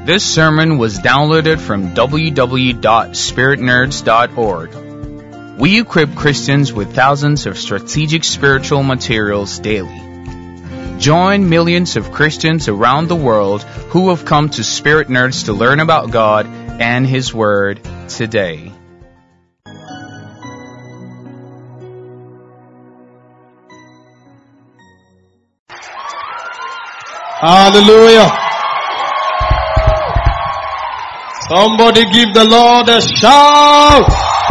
This sermon was downloaded from www.spiritnerds.org. We equip Christians with thousands of strategic spiritual materials daily. Join millions of Christians around the world who have come to Spirit Nerds to learn about God and His Word today. Hallelujah. Somebody give the Lord a shout.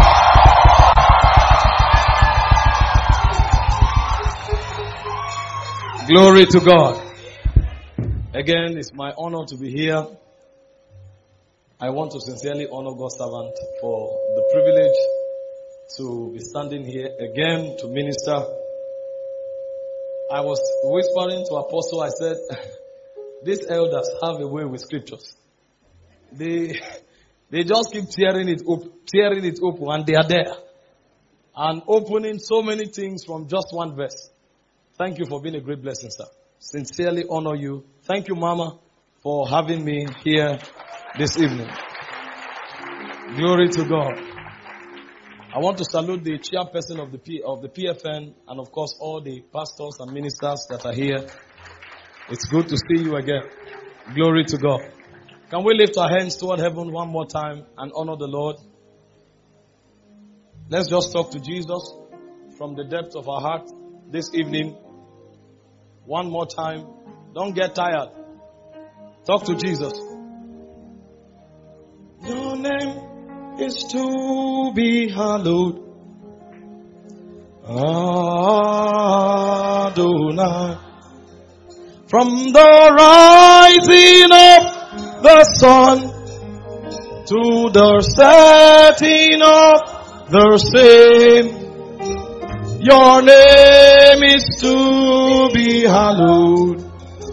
Glory to God. Again, it's my honor to be here. I want to sincerely honor God's servant for the privilege to be standing here again to minister. I was whispering to Apostle, I said, these elders have a way with scriptures. They just keep tearing it open, and they are there. And opening so many things from just one verse. Thank you for being a great blessing, sir. Sincerely honor you. Thank you, Mama, for having me here this evening. Glory to God. I want to salute the chairperson of the PFN and of course all the pastors and ministers that are here. It's good to see you again. Glory to God. Can we lift our hands toward heaven one more time and honor the Lord? Let's just talk to Jesus from the depth of our heart this evening. One more time. Don't get tired. Talk to Jesus. Your name is to be hallowed. Adonai. From the rising of the sun to the setting of the same, your name is to be hallowed.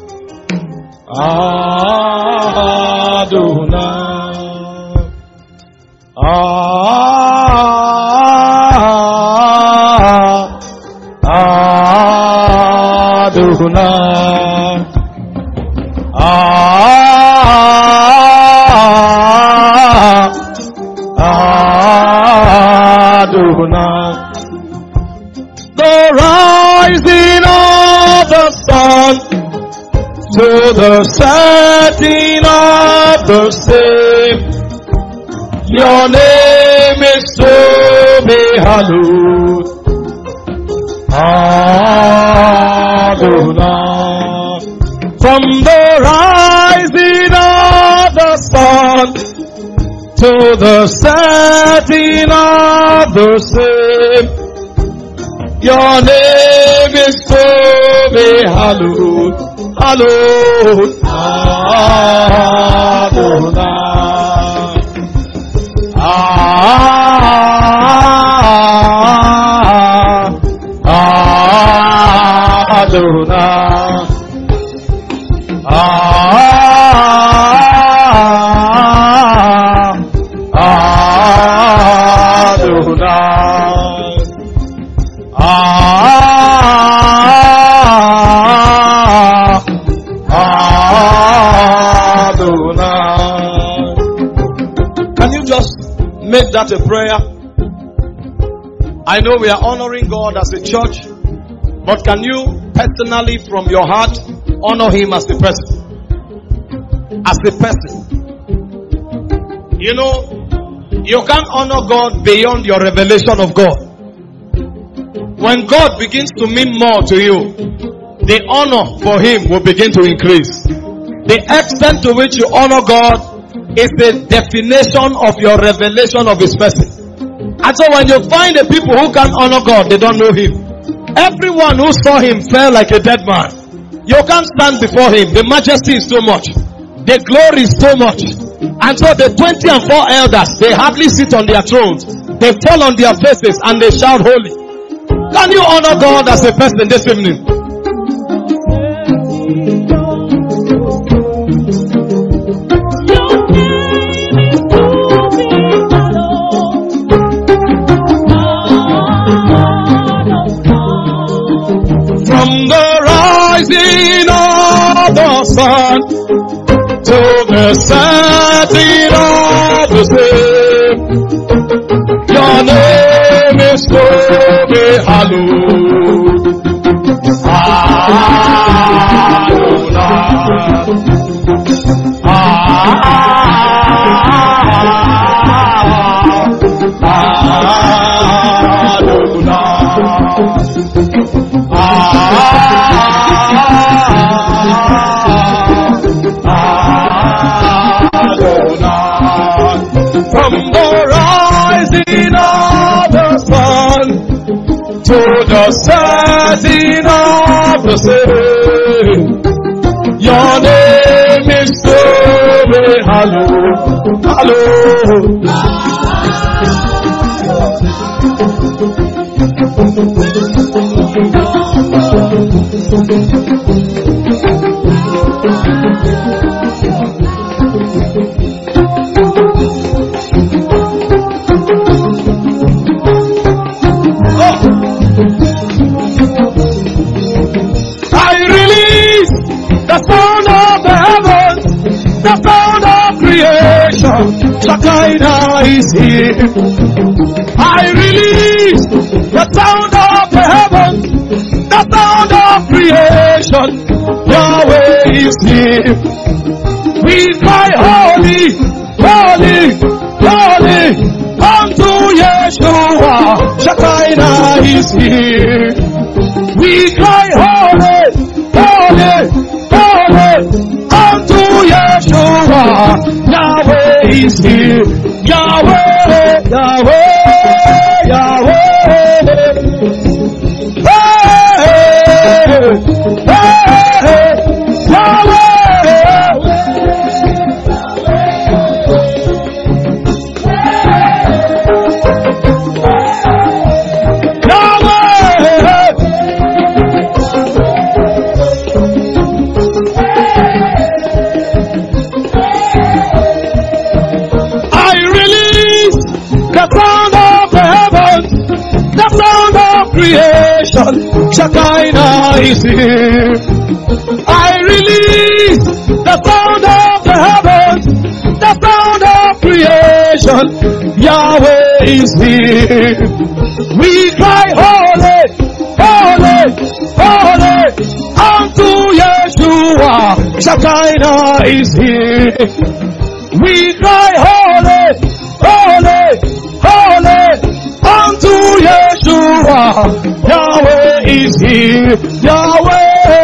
Adonai. Adonai. Adonai. The rising of the sun to the setting of the same, your name is to be hallowed. Adonai. From the rising of the sun to the setting of the same, your name is to be hallowed. Hallowed. Can you just make that a prayer? I know we are honoring God as a church, but can you personally from your heart honor Him as a person? As a person. You know, you can't honor God beyond your revelation of God. When God begins to mean more to you, the honor for Him will begin to increase. The extent to which you honor God is the definition of your revelation of His person. And so when you find the people who can't honor God, they don't know Him. Everyone who saw Him fell like a dead man. You can't stand before Him. The majesty is too much. The glory is too much. And so the 24 elders, they hardly sit on their thrones. They fall on their faces and they shout holy. Can you honor God as a person this evening? From the rising of the sun to the setting of the same. Your name is to be hallowed. From the rising of the sun to the setting of the same, your name is to be hallowed, hallowed. Shekinah is here. I release the sound of the heavens, the sound of creation. Yahweh is here. We cry holy, holy, holy unto Yeshua. Shekinah is here. We cry holy, holy, holy unto Yeshua. Yahweh is here. Yahweh, Yahweh, Yahweh. Hey, hey, Yahweh. Shekinah is here. I release the sound of the heavens, the sound of creation. Yahweh is here. We cry holy, holy, holy unto Yeshua. Shekinah is here. We cry holy, holy, holy unto Yeshua. Yahweh is here. Yahweh.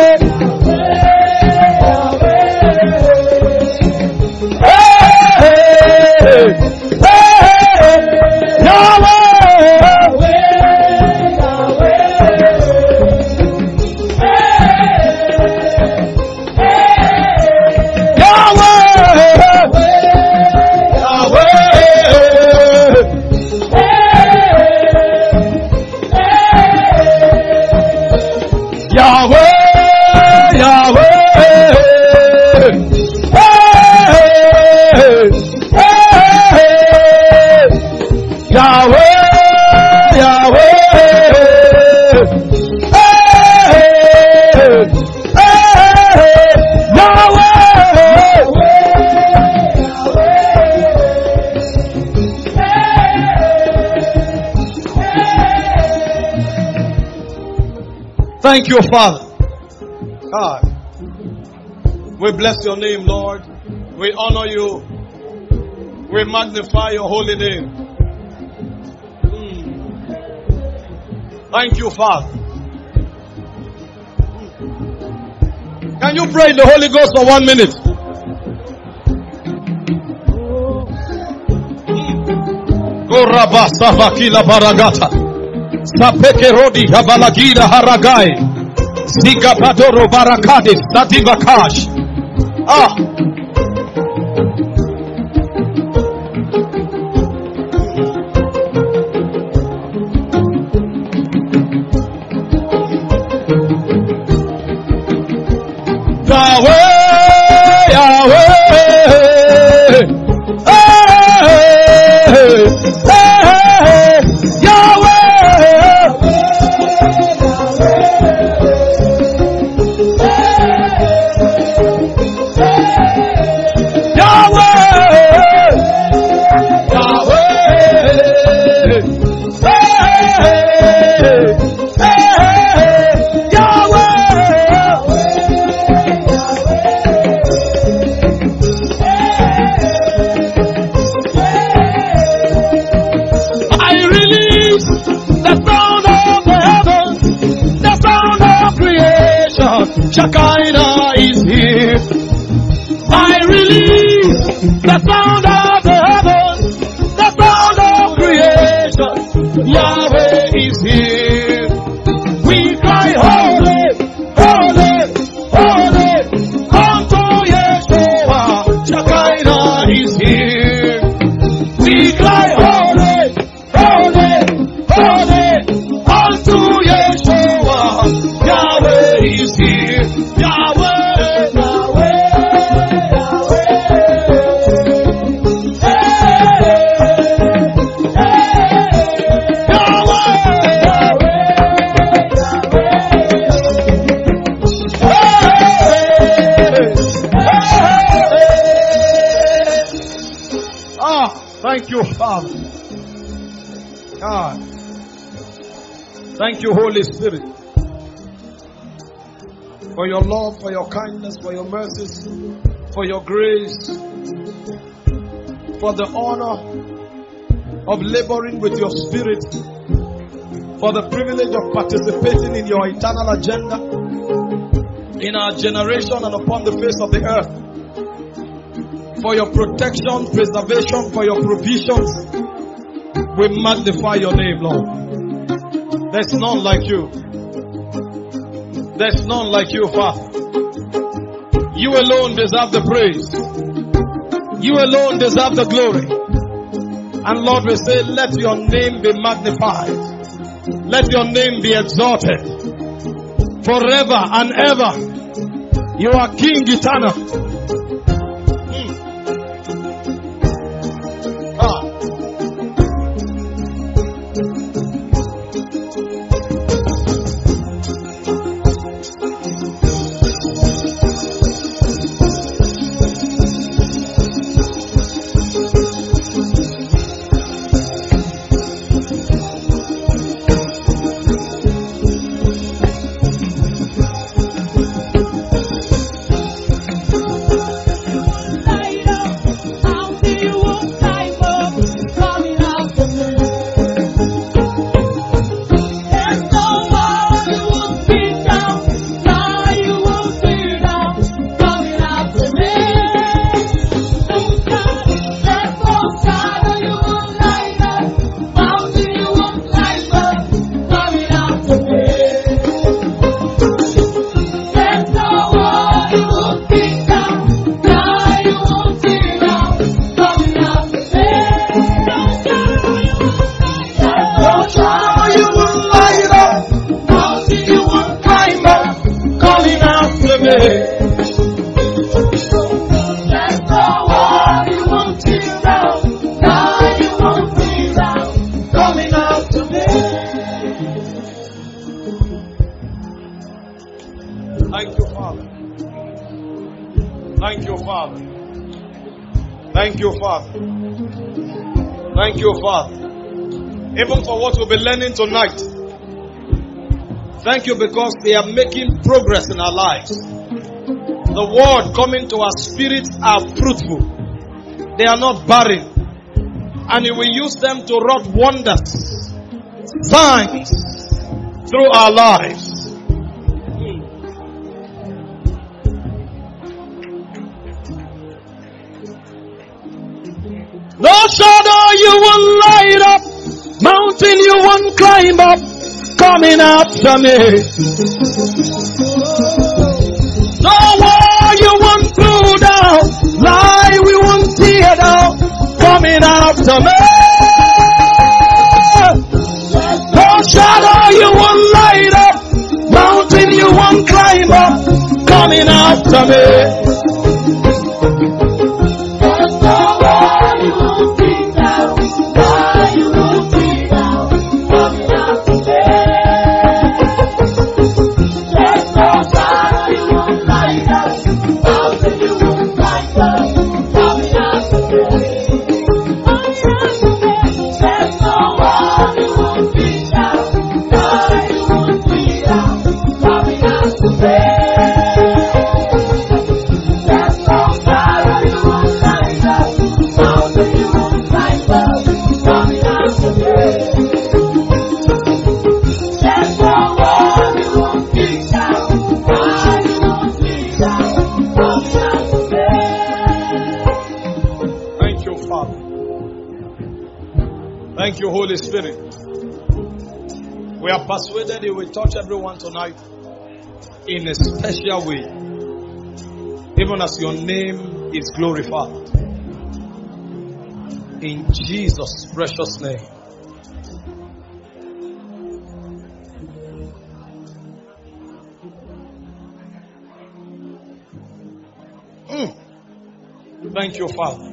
Thank you, Father. God, we bless your name, Lord. We honor you. We magnify your holy name. Thank you, Father. Can you pray in the Holy Ghost for 1 minute? Go rabasa vakila baragata. Sapeke rodi habalagida haragai. Zika padoro barakadis sativakash. Yahweh, Yahweh, Yahweh. Shekinah is here. I release the sound of the heavens, the sound of creation. Yahweh is here. We cry holy, holy, holy, unto Yeshua. Shekinah is here. We cry holy, holy, holy, unto Yeshua. Yahweh is here. Yahweh, Yahweh, thank you, Father. God. Thank you, Holy Spirit, for your love, for your kindness, for your mercies, for your grace, for the honor of laboring with your Spirit, for the privilege of participating in your eternal agenda in our generation and upon the face of the earth, for your protection, preservation, for your provisions. We magnify your name, Lord. There's none like you. There's none like you, Father. You alone deserve the praise. You alone deserve the glory. And Lord, we say, let your name be magnified. Let your name be exalted. Forever and ever. You are King eternal. Thank you, Father. Thank you, Father. Even for what we'll be learning tonight. Thank you because they are making progress in our lives. The word coming to our spirits are fruitful. They are not barren. And you will use them to wrought wonders, signs through our lives. No shadow you will light up, mountain you won't climb up, coming after me. No wall you won't throw down, lie we won't tear down, coming after me. No shadow you won't light up, mountain you won't climb up, coming after me. Thank you, Holy Spirit. We are persuaded He will touch everyone tonight in a special way, even as your name is glorified. In Jesus' precious name. Thank you, Father.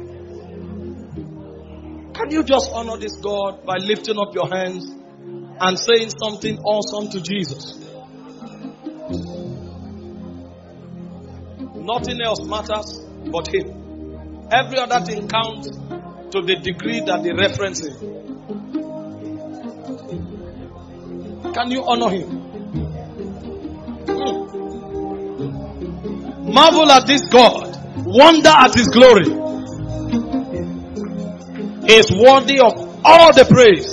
Can you just honor this God by lifting up your hands and saying something awesome to Jesus? Nothing else matters but Him. Every other thing counts to the degree that they reference Him. Can you honor Him? Marvel at this God. Wonder at His glory. He is worthy of all the praise.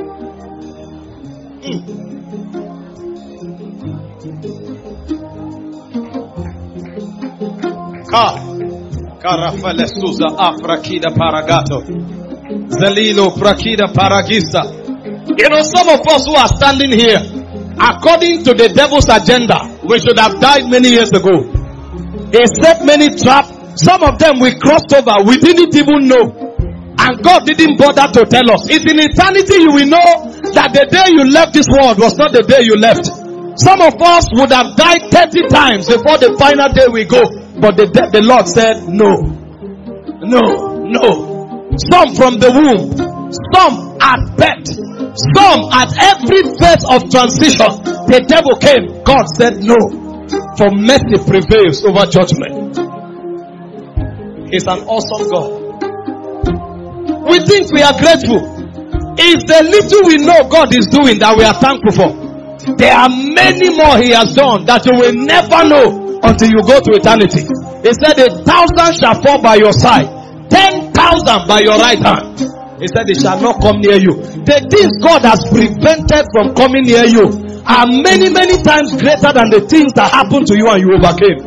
Karafale Suza Afrakida Paragato Zelilo Prakida Paragista. You know, some of us who are standing here, according to the devil's agenda, we should have died many years ago. He set many traps. Some of them we crossed over. We didn't even know. And God didn't bother to tell us. It's in eternity you will know that the day you left this world was not the day you left. Some of us would have died 30 times before the final day we go. But the Lord said, no. No. No. Some from the womb. Some at birth. Some at every phase of transition. The devil came. God said no. For mercy prevails over judgment. He's an awesome God. We think we are grateful. It's the little we know God is doing that we are thankful for. There are many more He has done that you will never know until you go to eternity. He said 1,000 shall fall by your side, 10,000 by your right hand. He said they shall not come near you. The things God has prevented from coming near you are many, many times greater than the things that happened to you and you overcame.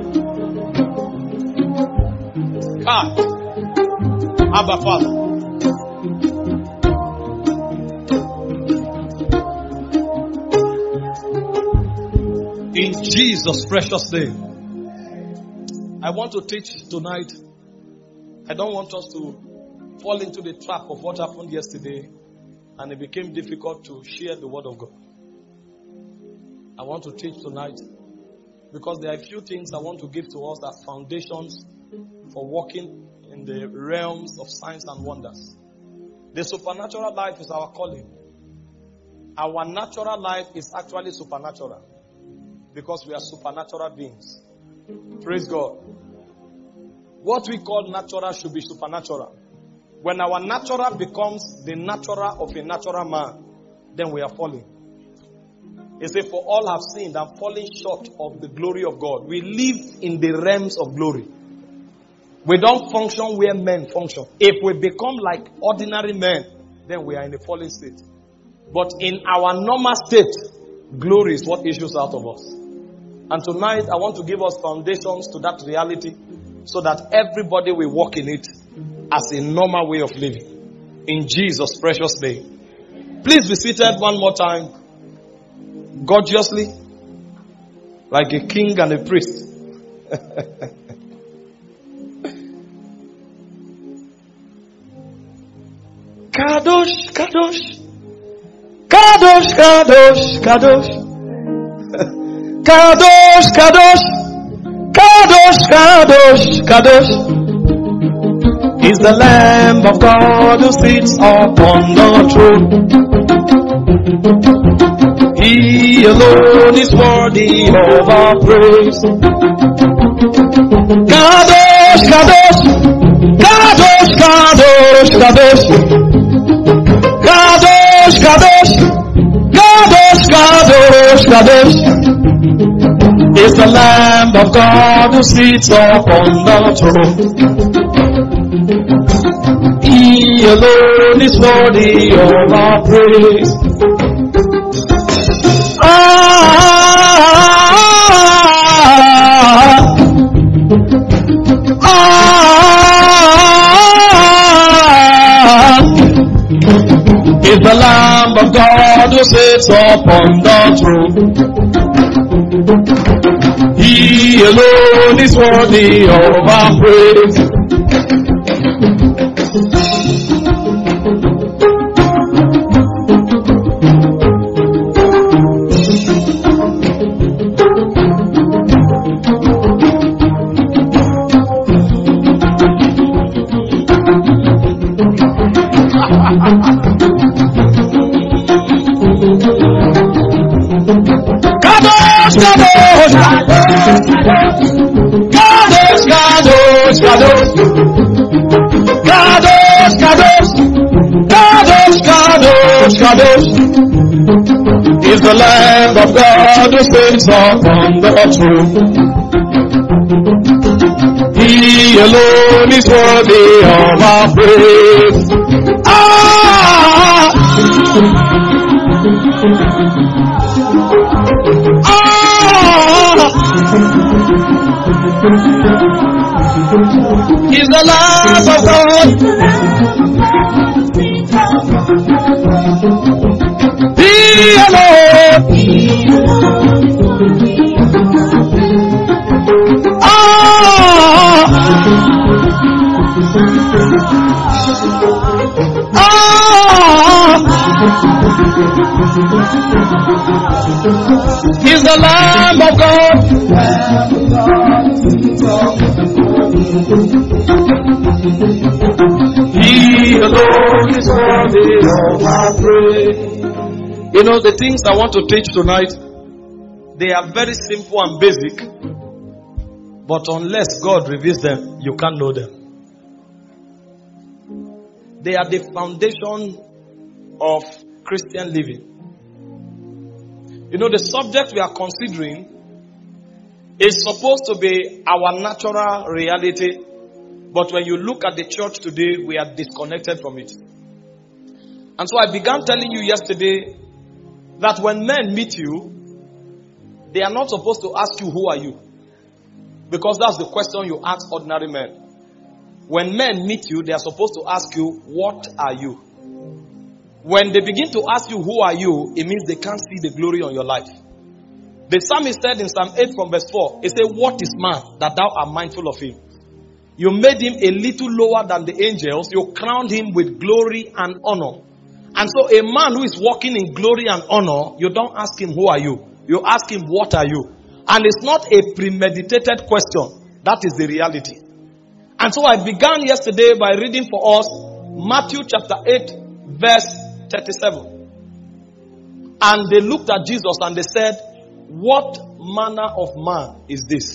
Abba Father. In Jesus' precious name. I want to teach tonight. I don't want us to fall into the trap of what happened yesterday and it became difficult to share the word of God. I want to teach tonight because there are a few things I want to give to us as foundations for walking in the realms of signs and wonders. The supernatural life is our calling. Our natural life is actually supernatural because we are supernatural beings. Praise God. What we call natural should be supernatural. When our natural becomes the natural of a natural man, then we are falling. It says, for all have sinned and fallen short of the glory of God. We live in the realms of glory. We don't function where men function. If we become like ordinary men, then we are in a fallen state. But in our normal state, glory is what issues out of us. And tonight, I want to give us foundations to that reality so that everybody will walk in it as a normal way of living. In Jesus' precious name. Please be seated one more time. Gorgeously. Like a king and a priest. Kadosh, Kadosh. Kadosh, Kadosh, Kadosh. Kadosh, Kadosh. Kadosh, Kadosh, Kadosh. Is the Lamb of God who sits upon the throne. He alone is worthy of our praise. Kadosh, Kadosh. Kadosh, Kadosh, Kadosh. Kadosh, Kadosh. Kadosh, Kadosh, Kadosh. Is the Lamb of God who sits upon the throne. He alone is worthy of our praise. is the Lamb of God who sits upon the throne. He alone is worthy of our praise. Kadosh is the Lamb of God who sits upon the throne. He alone is worthy of our praise. He's the Lamb of God. He alone. He's the Lamb of God. He alone is worthy of our praise. You know, the things I want to teach tonight, they are very simple and basic. But unless God reveals them, you can't know them. They are the foundation of Christian living. You know, the subject we are considering is supposed to be our natural reality. But when you look at the church today, we are disconnected from it. And so I began telling you yesterday that when men meet you, they are not supposed to ask you, who are you? Because that's the question you ask ordinary men. When men meet you, they are supposed to ask you, what are you? When they begin to ask you, who are you? It means they can't see the glory on your life. The psalmist said in Psalm 8 from verse 4, he said, what is man that thou art mindful of him? You made him a little lower than the angels. You crowned him with glory and honor. And so a man who is walking in glory and honor, you don't ask him, who are you? You ask him, what are you? And it's not a premeditated question. That is the reality. And so I began yesterday by reading for us Matthew chapter 8 verse 37. And they looked at Jesus and they said, what manner of man is this?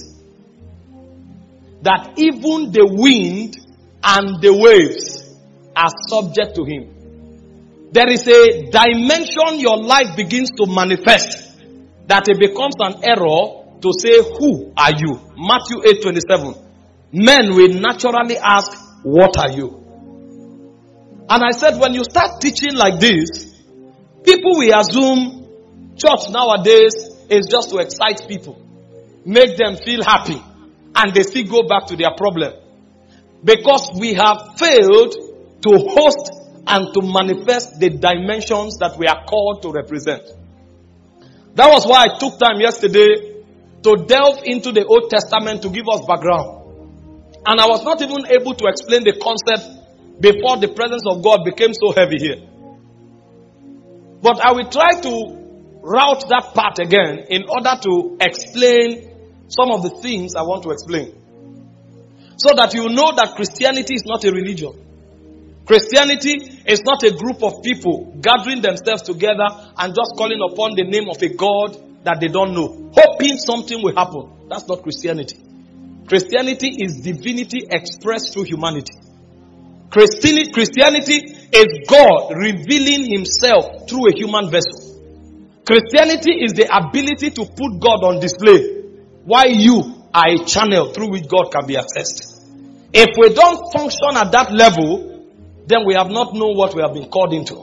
That even the wind and the waves are subject to him. There is a dimension your life begins to manifest that it becomes an error to say, who are you? Matthew 8:27. Men will naturally ask, what are you? And I said, when you start teaching like this, people will assume church nowadays is just to excite people, make them feel happy, and they still go back to their problem. Because we have failed to host and to manifest the dimensions that we are called to represent. That was why I took time yesterday to delve into the Old Testament to give us background. And I was not even able to explain the concept before the presence of God became so heavy here. But I will try to route that part again in order to explain some of the things I want to explain. So that you know that Christianity is not a religion. Christianity is not a group of people gathering themselves together and just calling upon the name of a God that they don't know, hoping something will happen. That's not Christianity. Christianity is divinity expressed through humanity. Christianity is God revealing himself through a human vessel. Christianity is the ability to put God on display, while you are a channel through which God can be accessed. If we don't function at that level, then we have not known what we have been called into.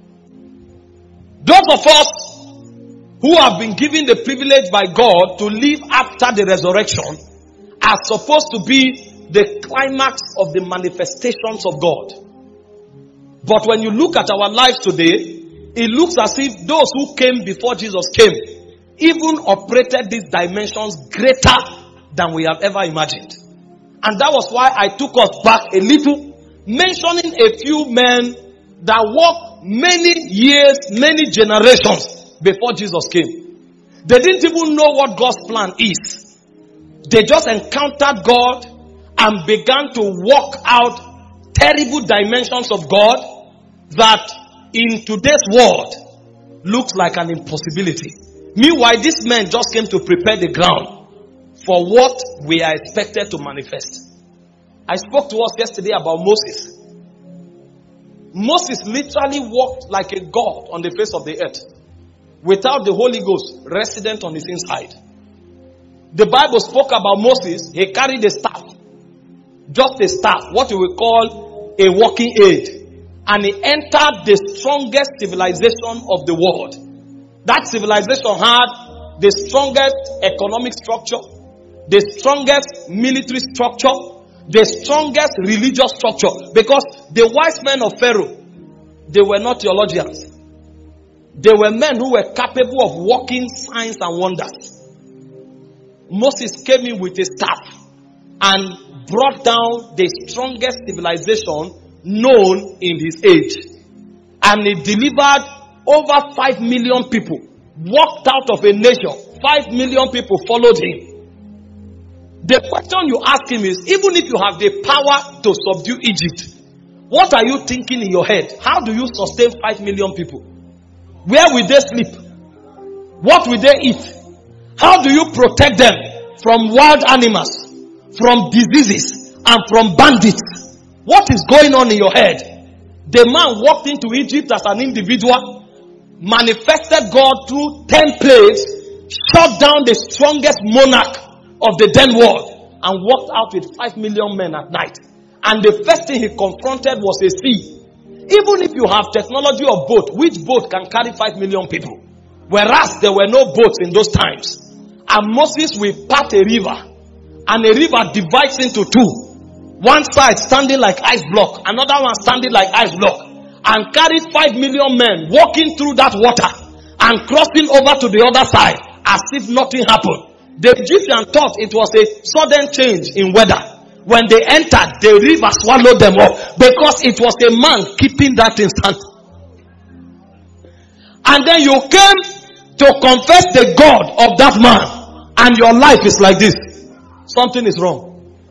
Those of us who have been given the privilege by God to live after the resurrection are supposed to be the climax of the manifestations of God. But when you look at our lives today, it looks as if those who came before Jesus came even operated these dimensions greater than we have ever imagined. And that was why I took us back a little, mentioning a few men that walked many years, many generations before Jesus came. They didn't even know what God's plan is. They just encountered God and began to walk out terrible dimensions of God that in today's world looks like an impossibility. Meanwhile, these men just came to prepare the ground for what we are expected to manifest. I spoke to us yesterday about Moses. Moses literally walked like a god on the face of the earth without the Holy Ghost resident on his inside. The Bible spoke about Moses. He carried a staff, just a staff, what we will call a walking aid. And he entered the strongest civilization of the world. That civilization had the strongest economic structure, the strongest military structure, the strongest religious structure. Because the wise men of Pharaoh, they were not theologians. They were men who were capable of working signs and wonders. Moses came in with a staff and brought down the strongest civilization known in his age. And he delivered over 5 million people. Walked out of a nation. 5 million people followed him. The question you ask him is, even if you have the power to subdue Egypt, what are you thinking in your head? How do you sustain 5 million people? Where will they sleep? What will they eat? How do you protect them from wild animals, from diseases, and from bandits? What is going on in your head? The man walked into Egypt as an individual, manifested God through 10 plagues, shut down the strongest monarch of the then world, and walked out with 5 million men at night. And the first thing he confronted was a sea. Even if you have technology of boat, which boat can carry 5 million people? Whereas there were no boats in those times. And Moses will part a river, and a river divides into two. One side standing like ice block, another one standing like ice block, and carried 5 million men walking through that water and crossing over to the other side as if nothing happened. The Egyptians thought it was a sudden change in weather. When they entered, the river swallowed them up because it was a man keeping that instant. And then you came to confess the God of that man, and your life is like this. Something is wrong.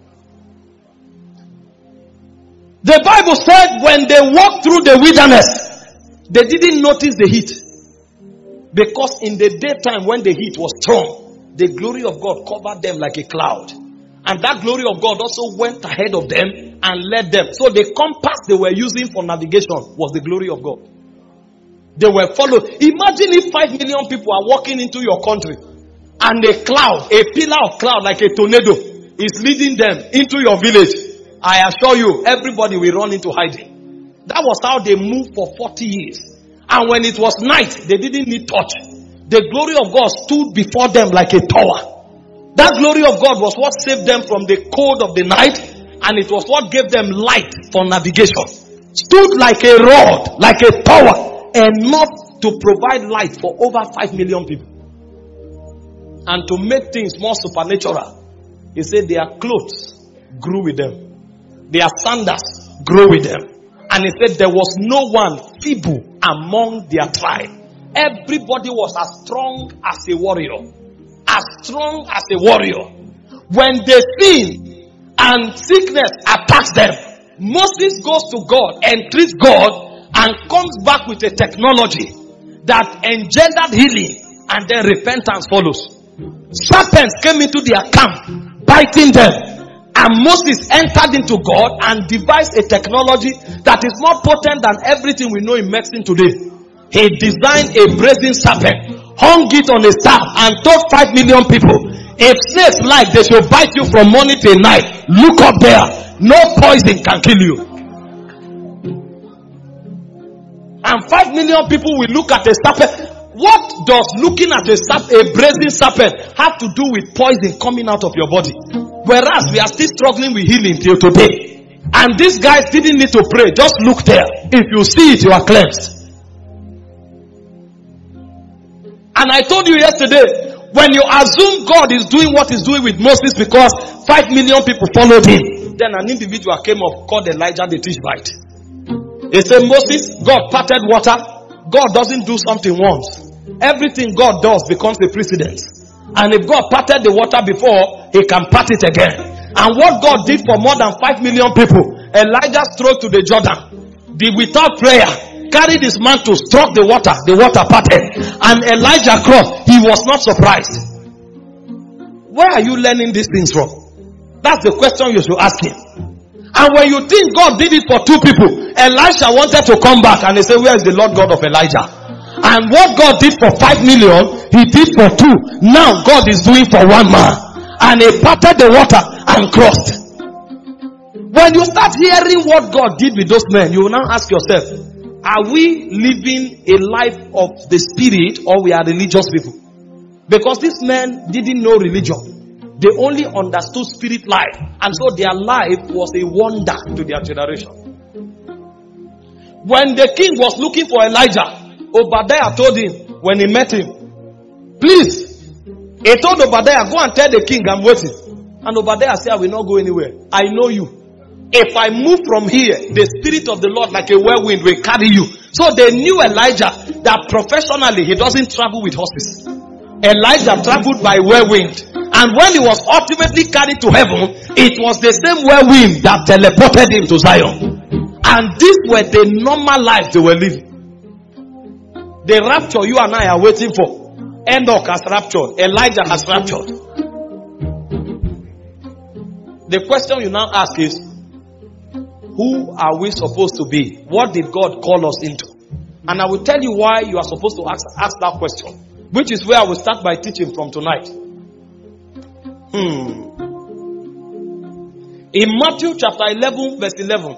The Bible said when they walked through the wilderness, they didn't notice the heat. Because in the daytime when the heat was strong, the glory of God covered them like a cloud. And that glory of God also went ahead of them and led them. So the compass they were using for navigation was the glory of God. They were followed. Imagine if 5 million people are walking into your country and a cloud, a pillar of cloud like a tornado is leading them into your village. I assure you, everybody will run into hiding. That was how they moved for 40 years. And when it was night, they didn't need torch. The glory of God stood before them like a tower. That glory of God was what saved them from the cold of the night, and it was what gave them light for navigation. Stood like a rod, like a tower, enough to provide light for over 5 million people. And to make things more supernatural, he said their clothes grew with them. Their sandals grew with them. And he said there was no one feeble among their tribe. Everybody was as strong as a warrior. As strong as a warrior. When they sin and sickness attacks them, Moses goes to God, entreats God, and comes back with a technology that engendered healing, and then repentance follows. Serpents came into their camp, biting them. And Moses entered into God and devised a technology that is more potent than everything we know in medicine today. He designed a brazen serpent, hung it on a staff, and told 5 million people, if snakes like, they should bite you from morning till night. Look up there. No poison can kill you. And 5 million people will look at a serpent. What does looking at a brazen serpent have to do with poison coming out of your body? Whereas we are still struggling with healing till today. And these guys didn't need to pray. Just look there. If you see it, you are cleansed. And I told you yesterday, when you assume God is doing what he's doing with Moses because 5 million people followed him, then an individual came up called Elijah the Tishbite. He said, Moses, God parted water. God doesn't do something once. Everything God does becomes a precedent. And if God parted the water before, he can part it again. And what God did for more than 5 million people, Elijah strode to the Jordan, without prayer, carried his mantle, struck the water parted. And Elijah crossed. He was not surprised. Where are you learning these things from? That's the question you should ask him. And when you think God did it for 2 people, Elisha wanted to come back and they say, where is the Lord God of Elijah? And what God did for 5 million, he did for 2. Now God is doing for 1 man. And he parted the water and crossed. When you start hearing what God did with those men, you will now ask yourself, are we living a life of the spirit or we are religious people? Because these men didn't know religion. They only understood spirit life. And so their life was a wonder to their generation. When the king was looking for Elijah, Obadiah told him when he met him, please, he told Obadiah, go and tell the king I'm waiting. And Obadiah said, I will not go anywhere. I know you. If I move from here, the spirit of the Lord like a whirlwind will carry you. So they knew Elijah that professionally he doesn't travel with horses. Elijah traveled by whirlwind. And when he was ultimately carried to heaven, it was the same whirlwind that teleported him to Zion. And these were the normal life they were living. The rapture you and I are waiting for. Enoch has raptured. Elijah has raptured. The question you now ask is, who are we supposed to be? What did God call us into? And I will tell you why you are supposed to ask that question. Which is where I will start by teaching from tonight. In Matthew chapter 11 verse 11,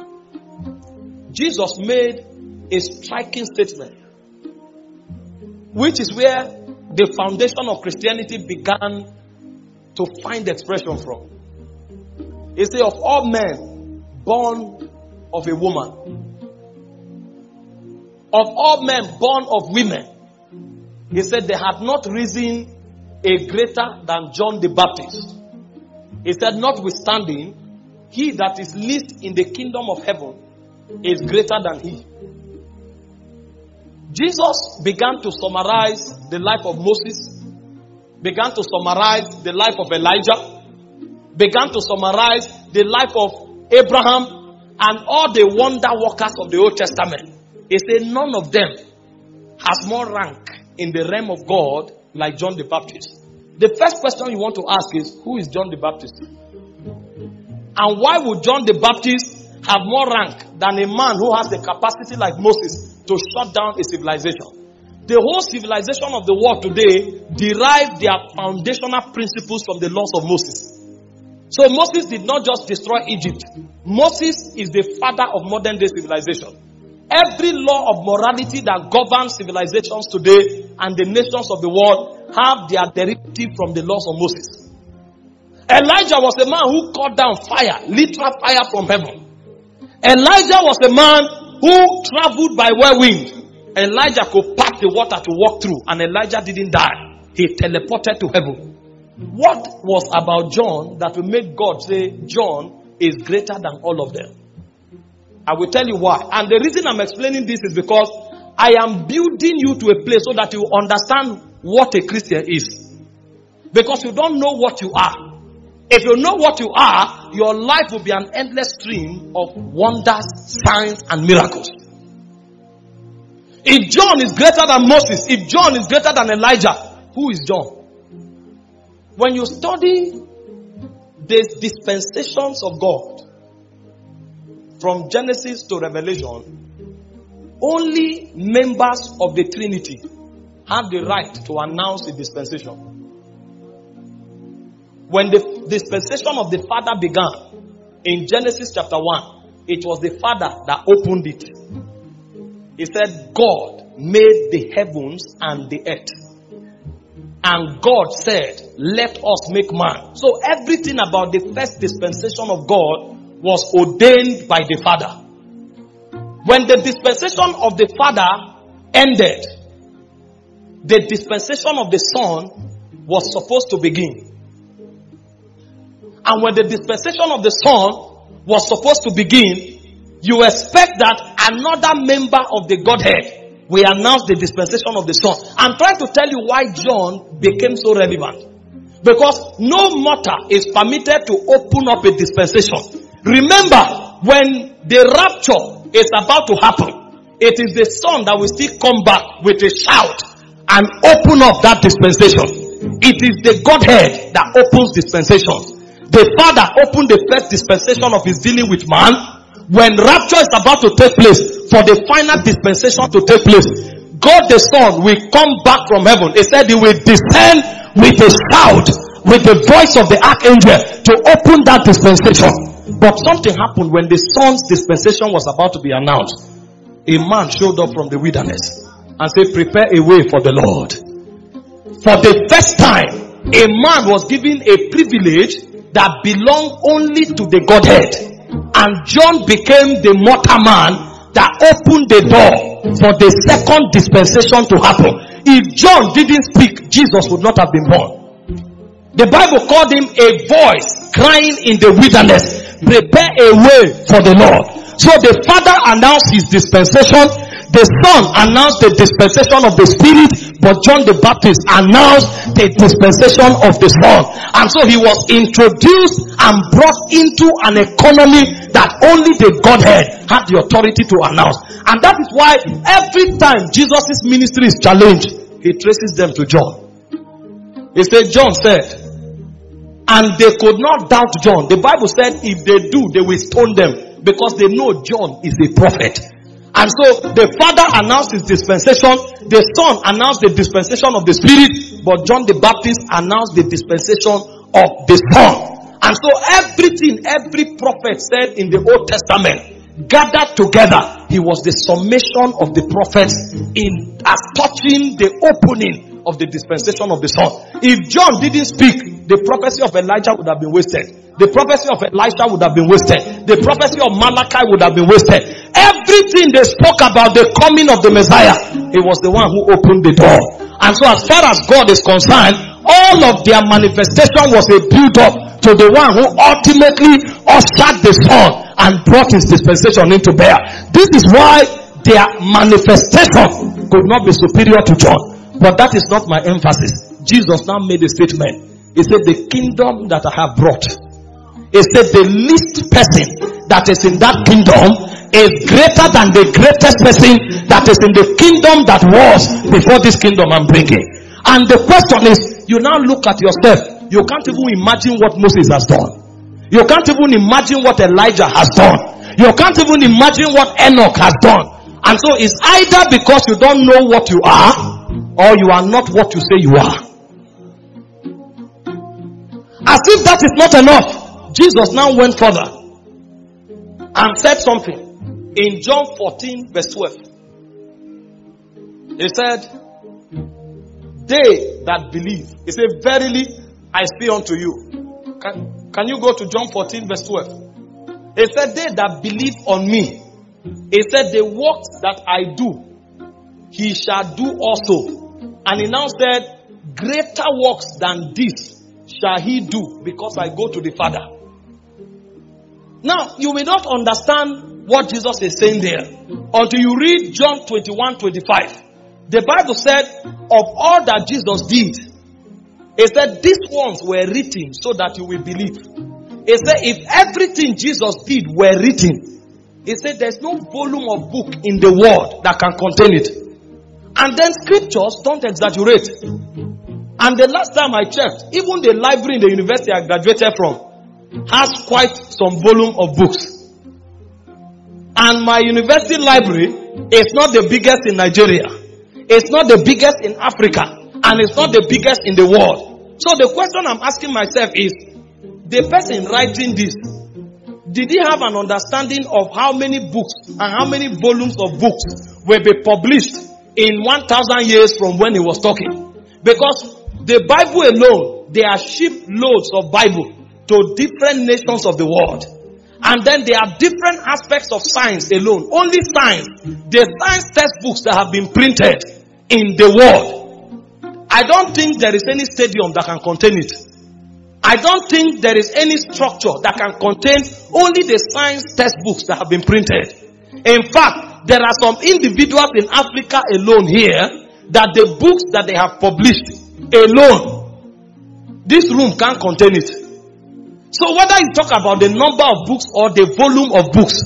Jesus made a striking statement, which is where the foundation of Christianity began to find expression from. He said, of all men born of a woman, of all men born of women, he said they had not risen a greater than John the Baptist. He said, notwithstanding, he that is least in the kingdom of heaven is greater than he. Jesus began to summarize the life of Moses, began to summarize the life of Elijah, began to summarize the life of Abraham and all the wonder workers of the Old Testament. He said none of them has more rank in the realm of God like John the Baptist. The first question you want to ask is, who is John the Baptist? And why would John the Baptist have more rank than a man who has the capacity like Moses to shut down a civilization? The whole civilization of the world today derived their foundational principles from the laws of Moses. So Moses did not just destroy Egypt. Moses is the father of modern day civilization. Every law of morality that governs civilizations today and the nations of the world have their derivative from the laws of Moses. Elijah was a man who called down fire, literal fire from heaven. Elijah was a man who traveled by whirlwind. Elijah could part the water to walk through, and Elijah didn't die. He teleported to heaven. What was about John that will make God say John is greater than all of them? I will tell you why. And the reason I'm explaining this is because I am building you to a place so that you understand what a Christian is. Because you don't know what you are. If you know what you are, your life will be an endless stream of wonders, signs, and miracles. If John is greater than Moses, if John is greater than Elijah, who is John? When you study the dispensations of God, from Genesis to Revelation, only members of the Trinity have the right to announce a dispensation. When the dispensation of the Father began, in Genesis chapter 1, it was the Father that opened it. He said, God made the heavens and the earth. And God said, let us make man. So everything about the first dispensation of God was ordained by the Father. When the dispensation of the Father ended, the dispensation of the Son was supposed to begin. And when the dispensation of the Son was supposed to begin, you expect that another member of the Godhead will announce the dispensation of the Son. I'm trying to tell you why John became so relevant. Because no mortal is permitted to open up a dispensation. Remember, when the rapture is about to happen, it is the Son that will still come back with a shout and open up that dispensation. It is the Godhead that opens dispensations. The Father opened the first dispensation of his dealing with man. When rapture is about to take place, for the final dispensation to take place, God the Son will come back from heaven. He said he will descend with a shout, with the voice of the archangel to open that dispensation. But something happened when the Son's dispensation was about to be announced. A man showed up from the wilderness and said, prepare a way for the Lord. For the first time, a man was given a privilege that belonged only to the Godhead. And John became the mortal man that opened the door for the second dispensation to happen. If John didn't speak, Jesus would not have been born. The Bible called him a voice crying in the wilderness, prepare a way for the Lord. So the Father announced his dispensation, the Son announced the dispensation of the Spirit, but John the Baptist announced the dispensation of the Son. And so he was introduced and brought into an economy that only the Godhead had the authority to announce. And that is why every time Jesus' ministry is challenged, he traces them to John. He said, John said, and they could not doubt John. The Bible said if they do, they will stone them because they know John is a prophet. And so the Father announced his dispensation, the Son announced the dispensation of the Spirit, but John the Baptist announced the dispensation of the Son. And so everything every prophet said in the Old Testament gathered together, he was the summation of the prophets in as touching the opening of the dispensation of the Son. If John didn't speak, the prophecy of Elijah would have been wasted. The prophecy of Elisha would have been wasted. The prophecy of Malachi would have been wasted. Everything they spoke about the coming of the Messiah, he was the one who opened the door. And so as far as God is concerned, all of their manifestation was a build-up to the one who ultimately ushered the Son and brought his dispensation into bear. This is why their manifestation could not be superior to John. But that is not my emphasis. Jesus now made a statement. He said, the kingdom that I have brought. He said, the least person that is in that kingdom is greater than the greatest person that is in the kingdom that was before this kingdom I'm bringing. And the question is, you now look at yourself. You can't even imagine what Moses has done. You can't even imagine what Elijah has done. You can't even imagine what Enoch has done. And so it's either because you don't know what you are, or you are not what you say you are. As if that is not enough, Jesus now went further and said something in John 14 verse 12. He said, they that believe. He said, verily I say unto you. Can you go to John 14 verse 12? He said, they that believe on me. He said, the works that I do, he shall do also. And he now said, greater works than this shall he do, because I go to the Father. Now, you will not understand what Jesus is saying there until you read John 21:25. The Bible said, of all that Jesus did, it said, these ones were written so that you will believe. It said, if everything Jesus did were written, it said, there's no volume of book in the world that can contain it. And then scriptures don't exaggerate. And the last time I checked, even the library in the university I graduated from has quite some volume of books. And my university library is not the biggest in Nigeria. It's not the biggest in Africa. And it's not the biggest in the world. So the question I'm asking myself is, the person writing this, did he have an understanding of how many books and how many volumes of books will be published in 1,000 years from when he was talking? Because the Bible alone, there are shiploads of Bible to different nations of the world. And then there are different aspects of science alone. Only science. The science textbooks that have been printed in the world. I don't think there is any stadium that can contain it. I don't think there is any structure that can contain only the science textbooks that have been printed. In fact, there are some individuals in Africa alone here that the books that they have published alone, this room can't contain it. So whether you talk about the number of books or the volume of books,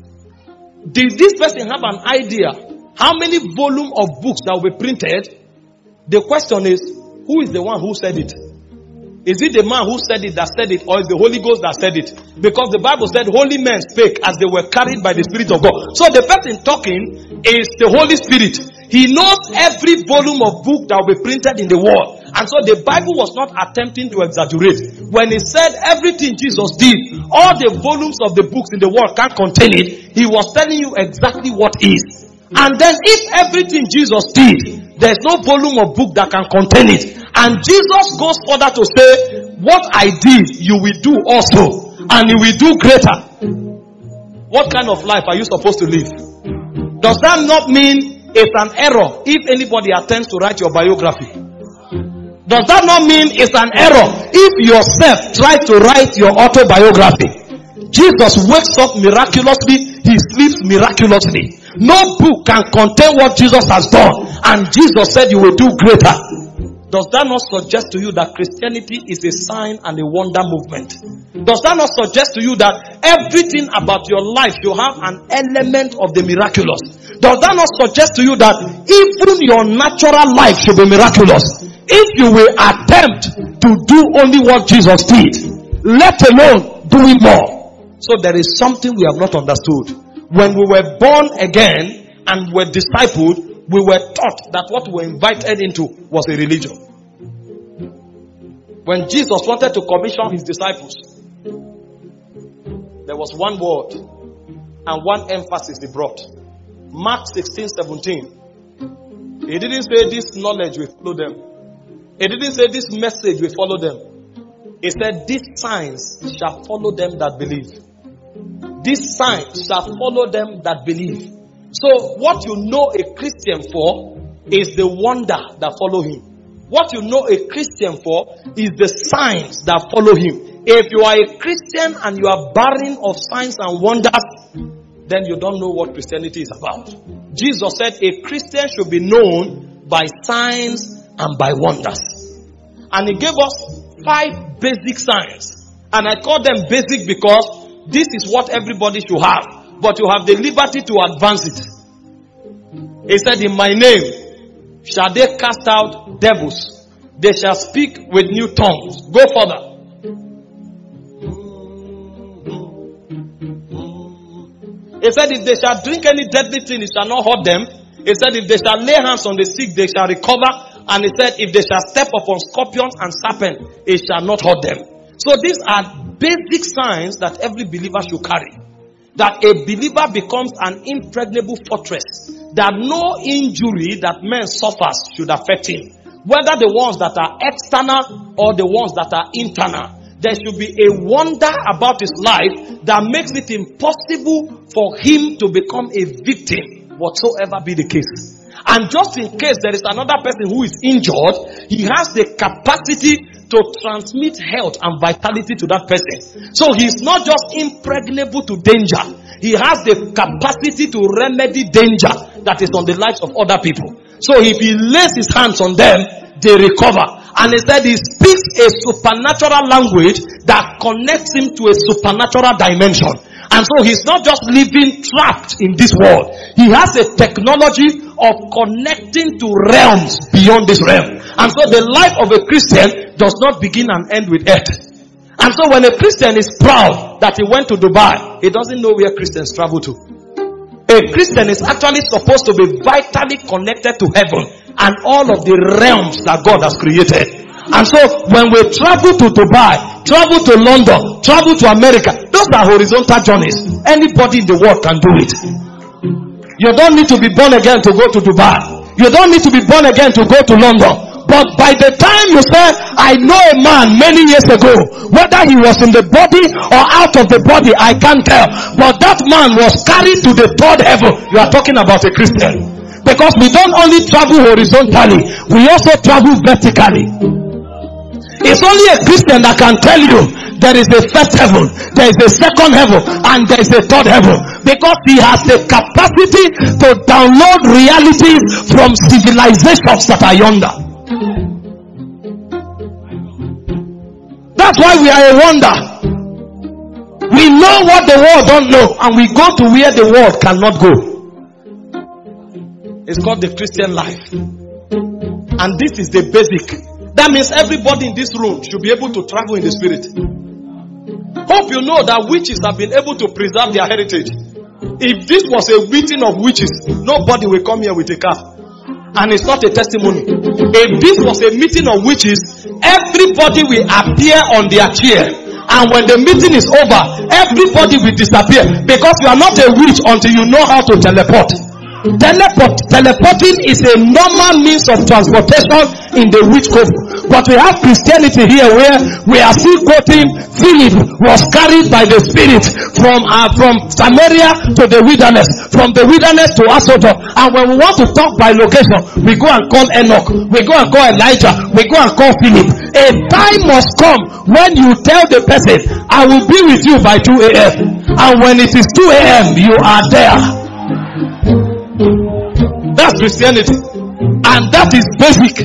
did this person have an idea how many volume of books that will be printed? The question is, who is the one who said it? Is it the man who said it that said it, or is the Holy Ghost that said it? Because the Bible said holy men spake as they were carried by the Spirit of God. So the person talking is the Holy Spirit. He knows every volume of book that will be printed in the world. And so the Bible was not attempting to exaggerate. When he said everything Jesus did, all the volumes of the books in the world can't contain it, he was telling you exactly what is. And then if everything Jesus did, there's no volume of book that can contain it. And Jesus goes further to say, what I did, you will do also. And you will do greater. What kind of life are you supposed to live? Does that not mean it's an error if anybody attempts to write your biography? Does that not mean it's an error if yourself tries to write your autobiography? Jesus wakes up miraculously, he sleeps miraculously. No book can contain what Jesus has done. And Jesus said you will do greater. Does that not suggest to you that Christianity is a sign and a wonder movement? Does that not suggest to you that everything about your life you have an element of the miraculous? Does that not suggest to you that even your natural life should be miraculous? If you will attempt to do only what Jesus did, let alone doing more. So there is something we have not understood. When we were born again and were discipled, we were taught that what we were invited into was a religion. When Jesus wanted to commission his disciples, there was one word and one emphasis he brought. Mark 16:17. He didn't say this knowledge will follow them. He didn't say this message will follow them. He said these signs shall follow them that believe. These signs shall follow them that believe. So what you know a Christian for is the wonder that follow him. What you know a Christian for is the signs that follow him. If you are a Christian and you are barren of signs and wonders, then you don't know what Christianity is about. Jesus said a Christian should be known by signs and by wonders. And he gave us 5 basic signs. And I call them basic because this is what everybody should have. But you have the liberty to advance it. He said, in my name shall they cast out devils. They shall speak with new tongues. Go further. He said, if they shall drink any deadly thing, it shall not hurt them. He said, if they shall lay hands on the sick, they shall recover. And he said, if they shall step upon scorpions and serpents, it shall not hurt them. So these are basic signs that every believer should carry. That a believer becomes an impregnable fortress. That no injury that man suffers should affect him. Whether the ones that are external or the ones that are internal. There should be a wonder about his life that makes it impossible for him to become a victim, whatsoever be the case. And just in case there is another person who is injured, he has the capacity to transmit health and vitality to that person. So he's not just impregnable to danger. He has the capacity to remedy danger that is on the lives of other people. So if he lays his hands on them, they recover. And instead he speaks a supernatural language that connects him to a supernatural dimension. And so he's not just living trapped in this world. He has a technology of connecting to realms beyond this realm. And so the life of a Christian does not begin and end with earth. And so when a Christian is proud that he went to Dubai, he doesn't know where Christians travel to. A Christian is actually supposed to be vitally connected to heaven and all of the realms that God has created. And so when we travel to Dubai, travel to London, travel to America, those are horizontal journeys. Anybody in the world can do it. You don't need to be born again to go to Dubai. You don't need to be born again to go to London. But by the time you say, I know a man many years ago, whether he was in the body or out of the body, I can't tell. But that man was carried to the third heaven. You are talking about a Christian. Because we don't only travel horizontally, we also travel vertically. It's only a Christian that can tell you there is a first heaven, there is a second heaven, and there is a third heaven. Because he has the capacity to download realities from civilizations that are yonder. That's why we are a wonder. We know what the world don't know, and we go to where the world cannot go. It's called the Christian life. And this is the basic. That means everybody in this room should be able to travel in the spirit. Hope you know that witches have been able to preserve their heritage. If this was a meeting of witches, nobody will come here with a car. And it's not a testimony. If this was a meeting of witches, everybody will appear on their chair. And when the meeting is over, everybody will disappear. Because you are not a witch until you know how to teleport. Teleporting is a normal means of transportation in the witchcraft. But we have Christianity here where we are still quoting Philip was carried by the Spirit from Samaria to the wilderness, from the wilderness to Azotus. And when we want to talk by location, we go and call Enoch, we go and call Elijah, we go and call Philip. A time must come when you tell the person, I will be with you by 2 a.m. And when it is 2 a.m., you are there. That's Christianity. And that is basic.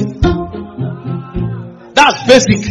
That's basic.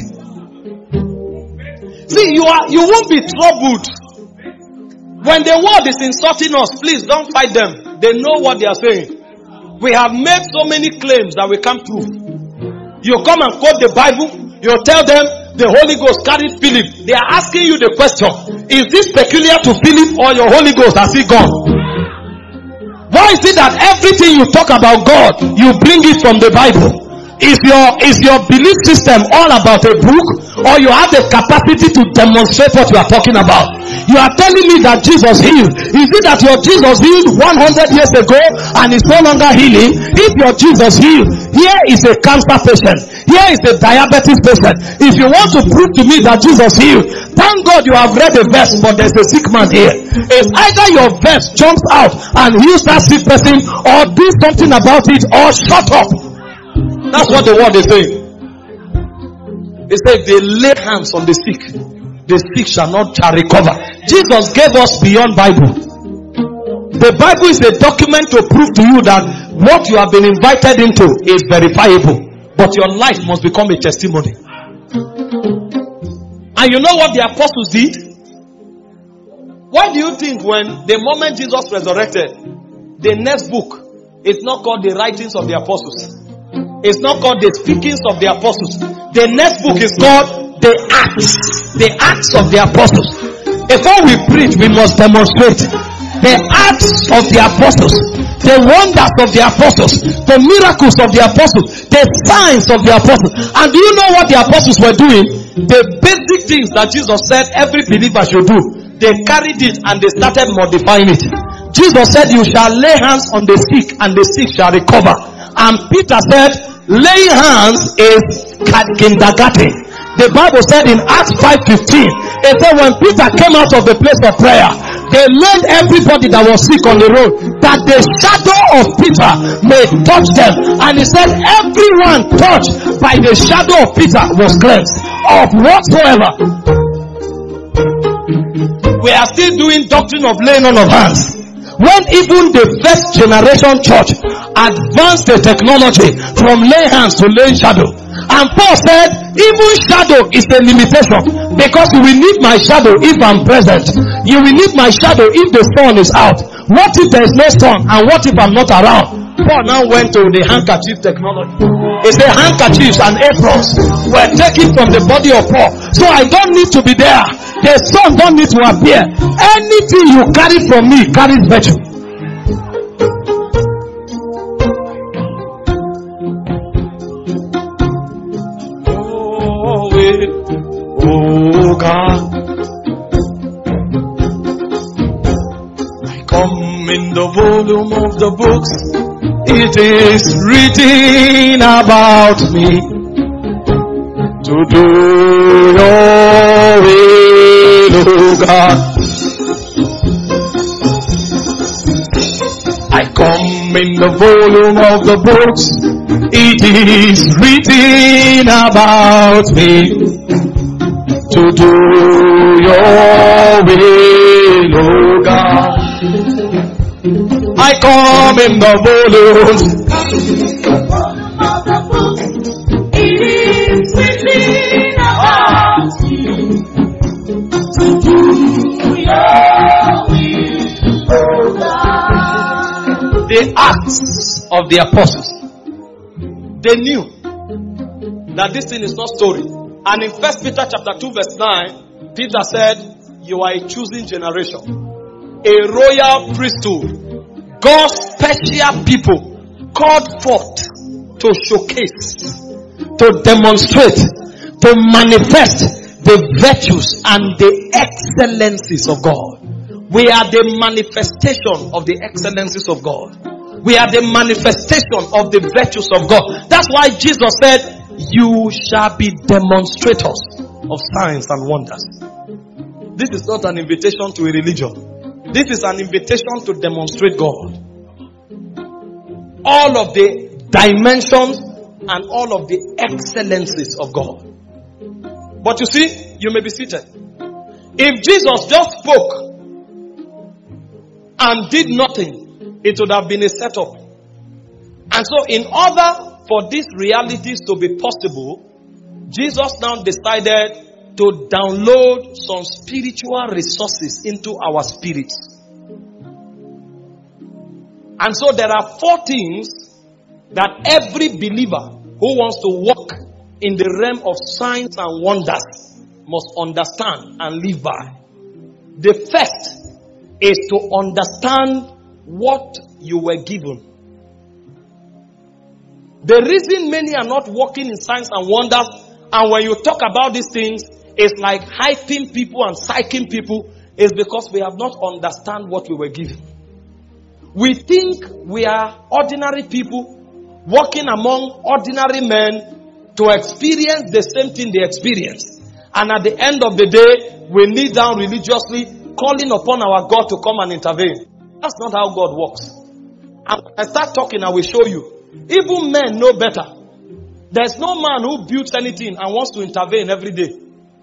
See, you won't be troubled. When the world is insulting us, please don't fight them. They know what they are saying. We have made so many claims that we can't prove. You come and quote the Bible, you tell them the Holy Ghost carried Philip. They are asking you the question, is this peculiar to Philip or your Holy Ghost has he gone? Why is it that everything you talk about God, you bring it from the Bible? Is your belief system all about a book, or you have the capacity to demonstrate what you are talking about? You are telling me that Jesus healed. Is it that your Jesus healed 100 years ago and is no longer healing? If your Jesus healed, here is a cancer patient, here is a diabetes patient. If you want to prove to me that Jesus healed, thank God you have read a verse, but there's a sick man here. It's either your verse jumps out and heals that sick person, or do something about it, or shut up. That's what the word is saying. It says they lay hands on the sick shall recover. Jesus gave us beyond Bible. The Bible is a document to prove to you that what you have been invited into is verifiable. But your life must become a testimony. And you know what the apostles did? Why do you think when the moment Jesus resurrected, the next book is not called the writings of the apostles? It's not called the speakings of the apostles. The next book is called the Acts. The Acts of the apostles. Before we preach, we must demonstrate the acts of the apostles, the wonders of the apostles, the miracles of the apostles, the signs of the apostles. And do you know what the apostles were doing? The basic things that Jesus said every believer should do, they carried it and they started modifying it. Jesus said, you shall lay hands on the sick and the sick shall recover. And Peter said, laying hands is kindergarten. The Bible said in Acts 5:15, it said when Peter came out of the place of prayer, they laid everybody that was sick on the road, that the shadow of Peter may touch them. And he said everyone touched by the shadow of Peter was cleansed of whatsoever. We are still doing doctrine of laying on of hands, when even the first generation church advanced the technology from laying hands to laying shadow. And Paul said, even shadow is a limitation, because you will need my shadow if I'm present. You will need my shadow if the sun is out. What if there is no sun, and what if I'm not around? Paul now went to the handkerchief technology. He said handkerchiefs and aprons were taken from the body of Paul. So I don't need to be there. The sun don't need to appear. Anything you carry from me carries virtue. Oh God, I come in the volume of the books It is written about me to do your will, O God. I come in the volume of the books. It is written about me to do your will, O God. I come in the volume. It is written about you to do your will, O God. The Acts of the Apostles, they knew that this thing is not story. And in 1 Peter chapter 2 verse 9, Peter said, you are a chosen generation, a royal priesthood, God's special people, called forth to showcase, to demonstrate, to manifest the virtues and the excellencies of God. We are the manifestation of the excellencies of God. We are the manifestation of the virtues of God. That's why Jesus said, you shall be demonstrators of signs and wonders. This is not an invitation to a religion. This is an invitation to demonstrate God. All of the dimensions and all of the excellencies of God. But you see, you may be seated. If Jesus just spoke and did nothing, it would have been a setup. And so in order for these realities to be possible, Jesus now decided to download some spiritual resources into our spirits. And so there are 4 things that every believer who wants to walk in the realm of signs and wonders must understand and live by. The first is to understand what you were given. The reason many are not walking in signs and wonders, and when you talk about these things, it's like hyping people and psyching people, is because we have not understand what we were given. We think we are ordinary people walking among ordinary men to experience the same thing they experience. And at the end of the day, we kneel down religiously, calling upon our God to come and intervene. That's not how God works. And when I start talking, I will show you. Even men know better. There's no man who builds anything and wants to intervene every day.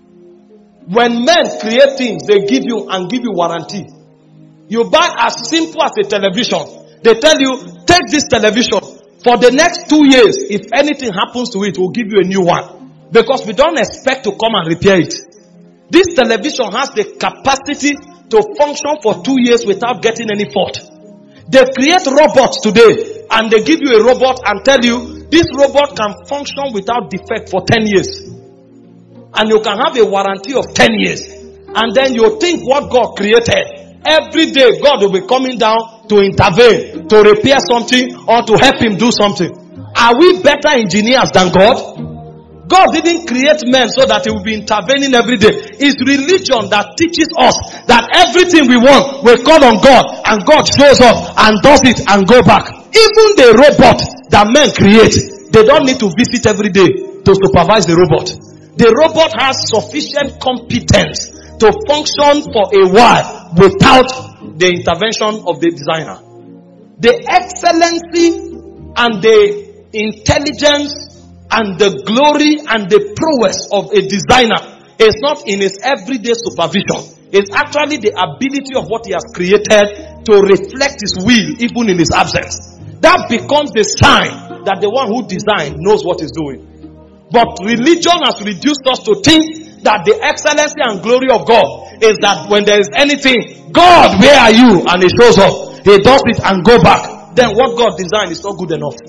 When men create things, they give you and give you warranty. You buy as simple as a television. They tell you, take this television. For the next 2 years, if anything happens to it, we'll give you a new one. Because we don't expect to come and repair it. This television has the capacity to function for 2 years without getting any fault. They create robots today and they give you a robot and tell you this robot can function without defect for 10 years. And you can have a warranty of 10 years. And then you think what God created. Every day God will be coming down to intervene, to repair something or to help him do something. Are we better engineers than God? God didn't create men so that he will be intervening every day. It's religion that teaches us that everything we want, we call on God and God shows up and does it and go back. Even the robot that men create, they don't need to visit every day to supervise the robot. The robot has sufficient competence to function for a while without the intervention of the designer. The excellency and the intelligence and the glory and the prowess of a designer is not in his everyday supervision. It's actually the ability of what he has created to reflect his will even in his absence. That becomes the sign that the one who designed knows what he's doing. But religion has reduced us to think that the excellency and glory of God is that when there is anything, God, where are you? And he shows up. He does it and go back. Then what God designed is not good enough.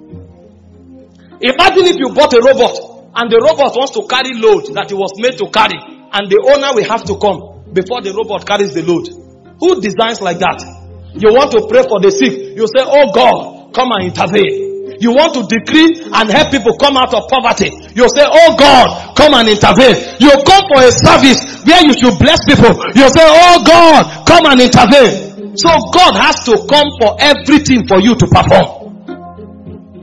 Imagine if you bought a robot and the robot wants to carry load that it was made to carry, and the owner will have to come before the robot carries the load. Who designs like that? You want to pray for the sick, you say, oh God, come and intervene. You want to decree and help people come out of poverty, you say, oh God, come and intervene. You come for a service where you should bless people, you say, oh God, come and intervene. So God has to come for everything for you to perform.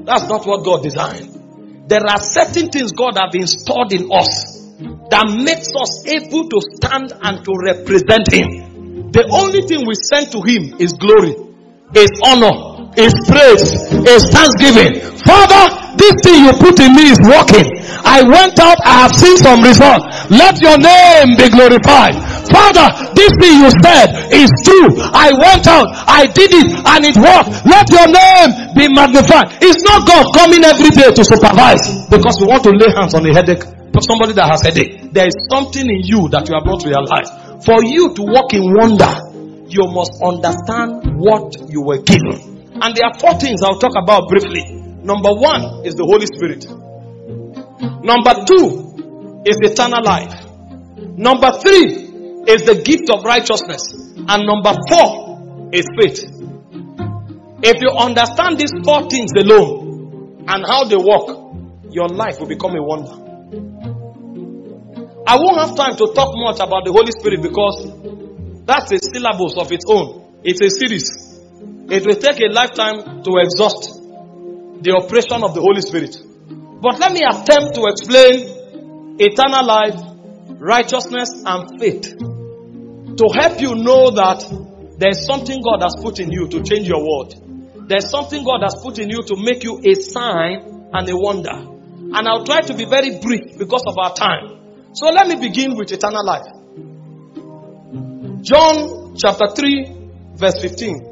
That's not what God designed. There are certain things God have installed in us that makes us able to stand and to represent Him. The only thing we send to Him is glory, is honor, is praise, is thanksgiving. Father, this thing you put in me is working. I went out, I have seen some results. Let your name be glorified. Father, this thing you said is true. I went out, I did it, and it worked. Let your name be magnified. It's not God coming every day to supervise because we want to lay hands on a headache. For somebody that has headache, there is something in you that you have not realized. For you to walk in wonder, you must understand what you were given. And there are 4 things I'll talk about briefly. Number 1 is the Holy Spirit. Number 2 is eternal life. Number 3 is the gift of righteousness. And number 4 is faith. If you understand these 4 things alone and how they work, your life will become a wonder. I won't have time to talk much about the Holy Spirit because that's a syllabus of its own. It's a series. It will take a lifetime to exhaust the operation of the Holy Spirit. But let me attempt to explain eternal life, righteousness, and faith to help you know that there's something God has put in you to change your world. There's something God has put in you to make you a sign and a wonder. And I'll try to be very brief because of our time. So let me begin with eternal life. John chapter 3 verse 15.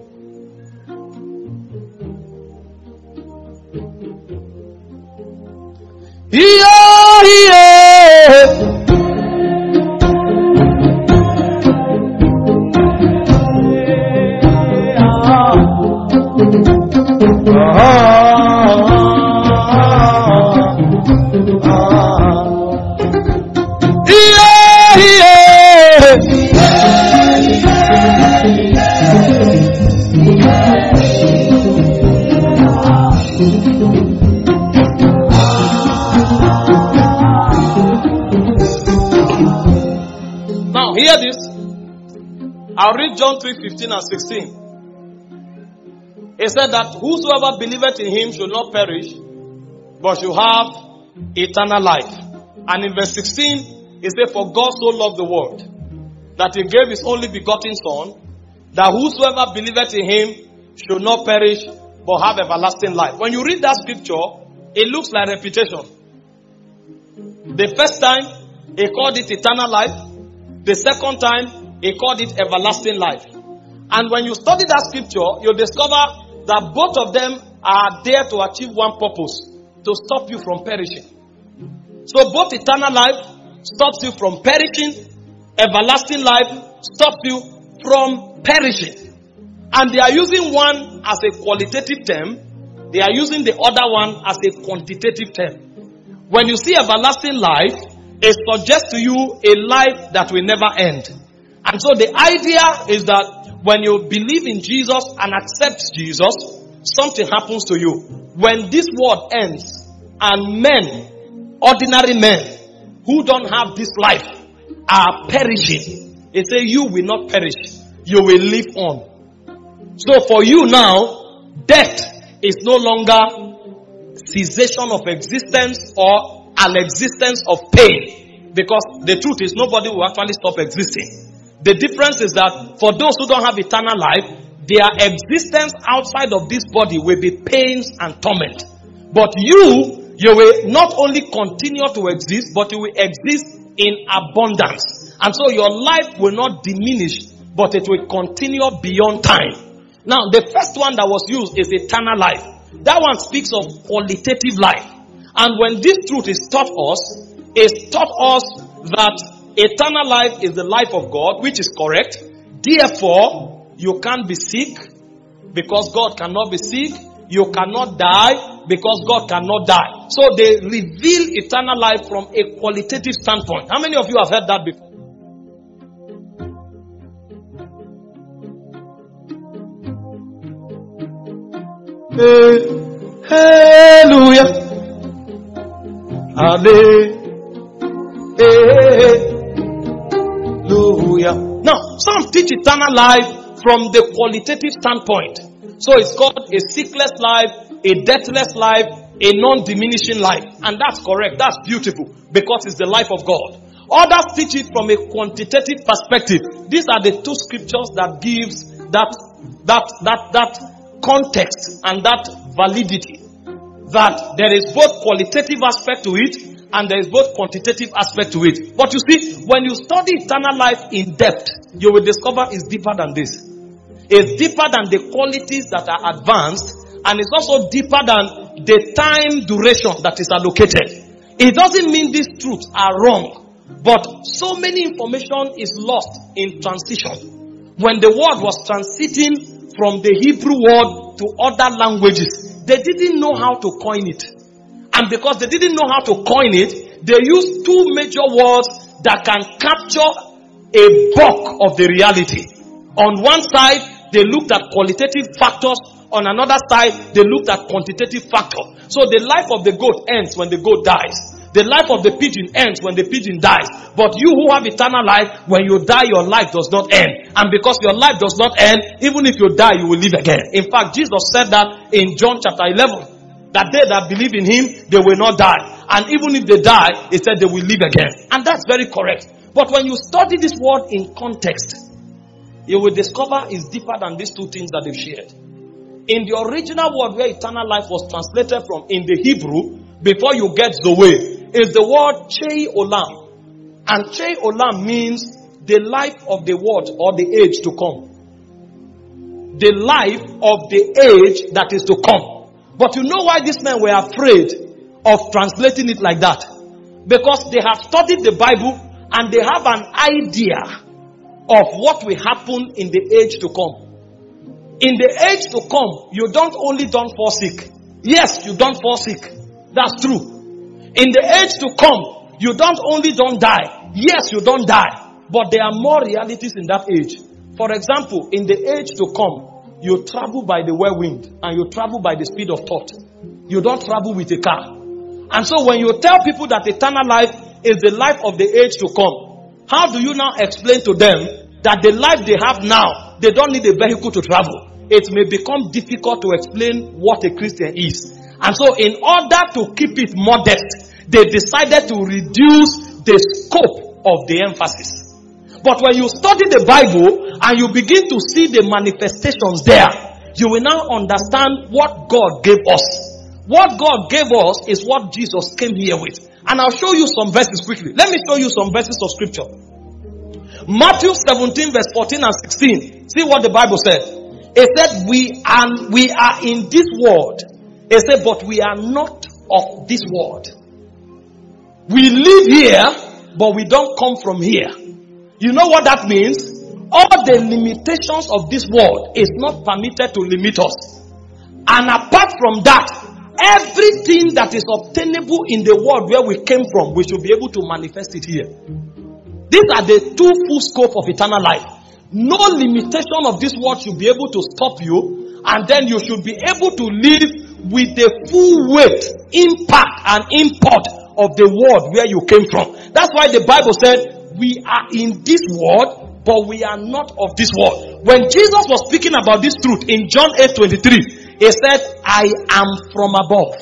Now hear this. I'll read John 3:15 and 16. It said that whosoever believeth in him should not perish, but should have eternal life. And in verse 16, it said, for God so loved the world, that he gave his only begotten Son, that whosoever believeth in him should not perish, but have everlasting life. When you read that scripture, it looks like repetition. The first time, he called it eternal life. The second time, he called it everlasting life. And when you study that scripture, you discover that both of them are there to achieve one purpose, to stop you from perishing. So both eternal life stops you from perishing, everlasting life stops you from perishing. And they are using one as a qualitative term, they are using the other one as a quantitative term. When you see everlasting life, it suggests to you a life that will never end. And so the idea is that when you believe in Jesus and accept Jesus, something happens to you. When this world ends and men, ordinary men who don't have this life are perishing, they say you will not perish, you will live on. So for you now, death is no longer cessation of existence or an existence of pain. Because the truth is nobody will actually stop existing. The difference is that for those who don't have eternal life, their existence outside of this body will be pains and torment. But you will not only continue to exist, but you will exist in abundance. And so your life will not diminish, but it will continue beyond time. Now, the first one that was used is eternal life. That one speaks of qualitative life. And when this truth is taught us, it's taught us that eternal life is the life of God, which is correct. Therefore, you can't be sick because God cannot be sick. You cannot die because God cannot die. So they reveal eternal life from a qualitative standpoint. How many of you have heard that before? Hallelujah. Hallelujah. Now, some teach eternal life from the qualitative standpoint. So it's called a sickless life, a deathless life, a non-diminishing life. And that's correct. That's beautiful because it's the life of God. Others teach it from a quantitative perspective. These are the two scriptures that gives that context and that validity. That there is both qualitative aspect to it and there is both quantitative aspect to it. But you see, when you study eternal life in depth, you will discover it's deeper than this. It's deeper than the qualities that are advanced, and it's also deeper than the time duration that is allocated. It doesn't mean these truths are wrong, but so many information is lost in transition. When the word was transiting from the Hebrew word to other languages, they didn't know how to coin it. And because they didn't know how to coin it, they used two major words that can capture a bulk of the reality. On one side, they looked at qualitative factors. On another side, they looked at quantitative factors. So the life of the goat ends when the goat dies. The life of the pigeon ends when the pigeon dies. But you who have eternal life, when you die, your life does not end. And because your life does not end, even if you die, you will live again. In fact, Jesus said that in John chapter 11. That they that believe in him, they will not die. And even if they die, he said they will live again. And that's very correct. But when you study this word in context, you will discover it's deeper than these two things that they've shared. In the original word where eternal life was translated from in the Hebrew, before you get Zoe, is the word Chei Olam. And Chei Olam means the life of the world or the age to come. The life of the age that is to come. But you know why these men were afraid of translating it like that? Because they have studied the Bible and they have an idea of what will happen in the age to come. In the age to come, you don't fall sick. Yes, you don't fall sick. That's true. In the age to come, you don't die. Yes, you don't die. But there are more realities in that age. For example, in the age to come, you travel by the whirlwind and you travel by the speed of thought. You don't travel with a car. And so when you tell people that eternal life is the life of the age to come, how do you now explain to them that the life they have now, they don't need a vehicle to travel? It may become difficult to explain what a Christian is. And so in order to keep it modest, they decided to reduce the scope of the emphasis. But when you study the Bible and you begin to see the manifestations there, you will now understand what God gave us. What God gave us is what Jesus came here with. And I'll show you some verses quickly. Let me show you some verses of scripture. Matthew 17 verse 14 and 16. See what the Bible said. It said, we are in this world. It said, but we are not of this world. We live here, but we don't come from here. You know what that means? All the limitations of this world is not permitted to limit us. And apart from that, everything that is obtainable in the world where we came from, we should be able to manifest it here. These are the two full scope of eternal life. No limitation of this world should be able to stop you, and then you should be able to live with the full weight, impact, and import of the world where you came from. That's why the Bible said, we are in this world, but we are not of this world. When Jesus was speaking about this truth in John 8:23, he said, I am from above.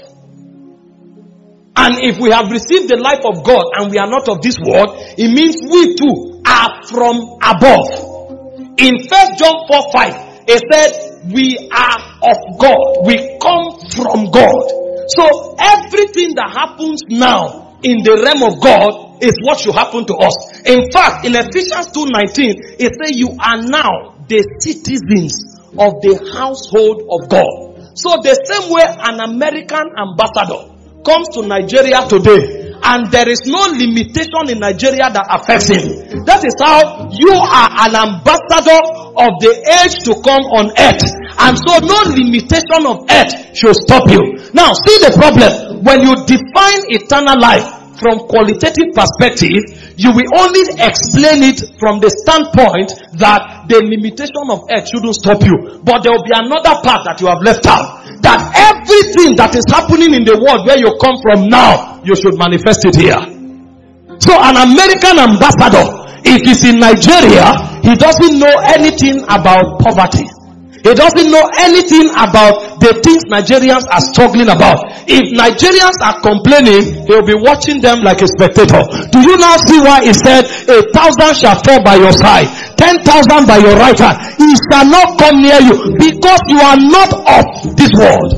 And if we have received the life of God and we are not of this world, it means we too are from above. In 1 John 4:5, it said, we are of God. We come from God. So everything that happens now in the realm of God is what should happen to us. In fact, in Ephesians 2:19, it says you are now the citizens of the household of God. So the same way an American ambassador comes to Nigeria today, and there is no limitation in Nigeria that affects him. That is how you are an ambassador of the age to come on earth. And so no limitation of earth should stop you. Now see the problem. When you define eternal life from qualitative perspective, you will only explain it from the standpoint that the limitation of earth shouldn't stop you. But there will be another part that you have left out. That everything that is happening in the world where you come from now, you should manifest it here. So an American ambassador, if he's in Nigeria, he doesn't know anything about poverty. He doesn't know anything about the things Nigerians are struggling about. If Nigerians are complaining, he'll be watching them like a spectator. Do you now see why he said, 1,000 shall fall by your side, 10,000 by your right hand. He shall not come near you, because you are not of this world.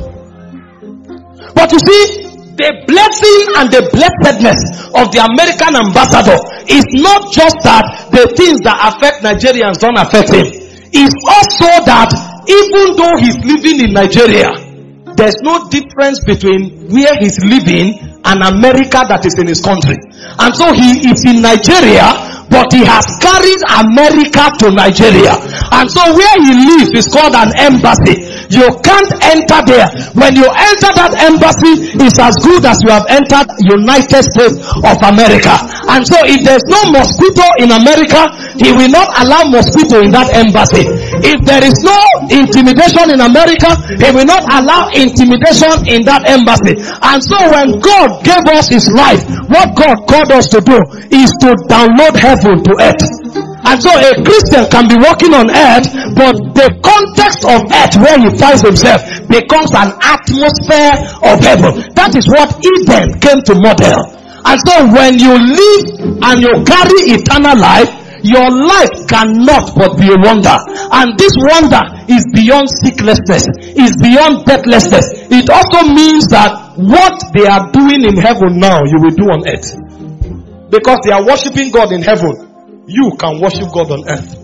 But you see, the blessing and the blessedness of the American ambassador is not just that the things that affect Nigerians don't affect him. It's also that even though he's living in Nigeria, there's no difference between where he's living and America that is in his country. And so he is in Nigeria, but he has carried America to Nigeria. And so where he lives is called an embassy. You can't enter there. When you enter that embassy, it's as good as you have entered United States of America. And so if there's no mosquito in America, he will not allow mosquito in that embassy. If there is no intimidation in America, he will not allow intimidation in that embassy. And so when God gave us his life, what God called us to do is to download heaven to earth. And so a Christian can be walking on earth, but the context of earth where he finds himself becomes an atmosphere of heaven. That is what Eden came to model. And so when you live and you carry eternal life, your life cannot but be a wonder. And this wonder is beyond sicknessness, is beyond deathlessness. It also means that what they are doing in heaven now, you will do on earth. Because they are worshiping God in heaven, you can worship God on earth.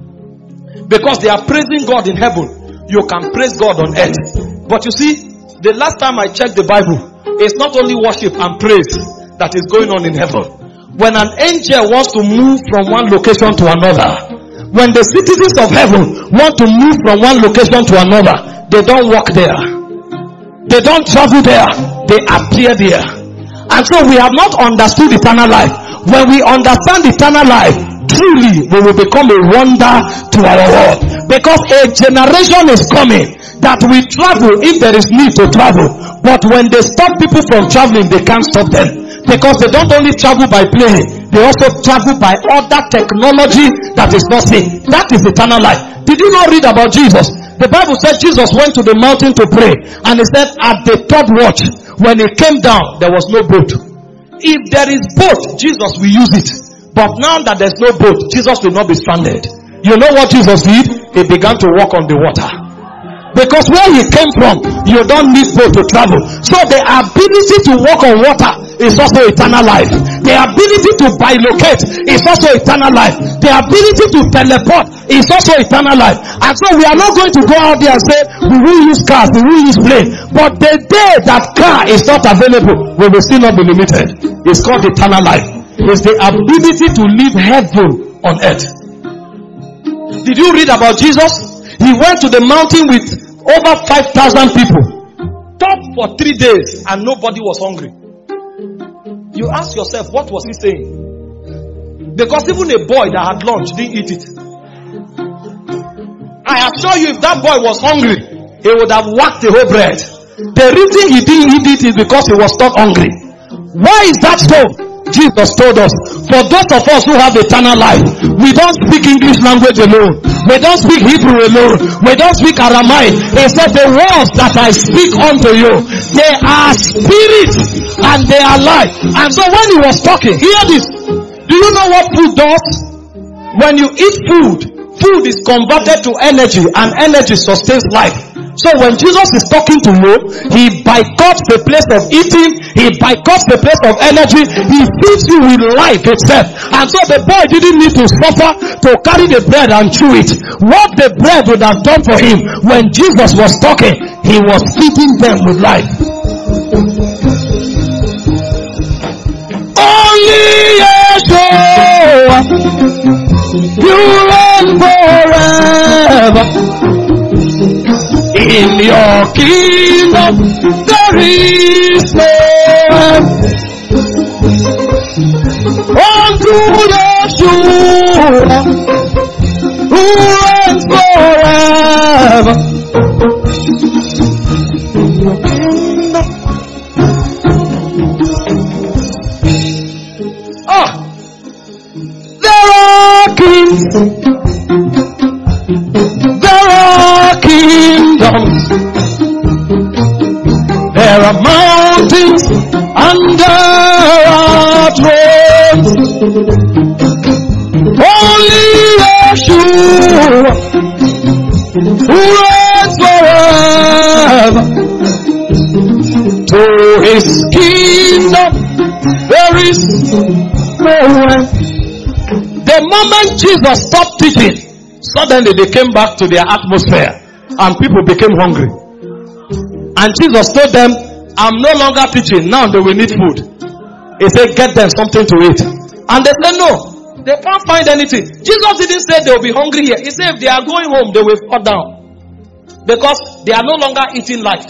Because they are praising God in heaven, you can praise God on earth. But you see, the last time I checked the Bible, it's not only worship and praise that is going on in heaven. When an angel wants to move from one location to another, when the citizens of heaven want to move from one location to another, they don't walk there. They don't travel there. They appear there. And so we have not understood eternal life. When we understand eternal life, truly we will become a wonder to our world. Because a generation is coming that will travel if there is need to travel. But when they stop people from traveling, they can't stop them. Because they don't only travel by plane, they also travel by other technology that is not seen. That is eternal life. Did you not read about Jesus? The Bible said Jesus went to the mountain to pray, and he said at the third watch, when he came down, there was no boat. If there is boat, Jesus will use it. But now that there's no boat, Jesus will not be stranded. You know what Jesus did? He began to walk on the water. Because where he came from, you don't need boat to travel. So the ability to walk on water is also eternal life. The ability to bilocate is also eternal life. The ability to teleport is also eternal life. And so we are not going to go out there and say, we will use cars, we will use plane. But the day that car is not available, we will still not be limited. It's called eternal life. It's the ability to live heaven on earth. Did you read about Jesus? He went to the mountain with over 5,000 people. Taught for 3 days and nobody was hungry. You ask yourself, what was he saying? Because even a boy that had lunch didn't eat it. I assure you, if that boy was hungry, he would have whacked the whole bread. The reason he didn't eat it is because he was not hungry. Why is that so? Jesus told us, for those of us who have eternal life, we don't speak English language alone. We don't speak Hebrew alone. We don't speak Aramaic. He said, the words that I speak unto you, they are spirit and they are life. And so when he was talking, hear this. Do you know what food does? When you eat food, food is converted to energy, and energy sustains life. So when Jesus is talking to you, he boycotts the place of eating, he boycotts the place of energy, he feeds you with life itself. And so the boy didn't need to suffer to carry the bread and chew it. What the bread would have done for him, when Jesus was talking, he was feeding them with life. Only Yeshua, you reign forever. In your kingdom there is no end. Unto Yeshua, who reigns forever. In your kingdom. There are kings. There are kings. kingdoms. There are mountains and there are thrones. Only Yeshua, who reigns forever. To his kingdom there is no end. The moment Jesus stopped teaching, suddenly they came back to their atmosphere and people became hungry. And Jesus told them, I'm no longer teaching, now they will need food. He said, get them something to eat. And they said, no, they can't find anything. Jesus didn't say they will be hungry here. He said if they are going home, they will fall down. Because they are no longer eating life.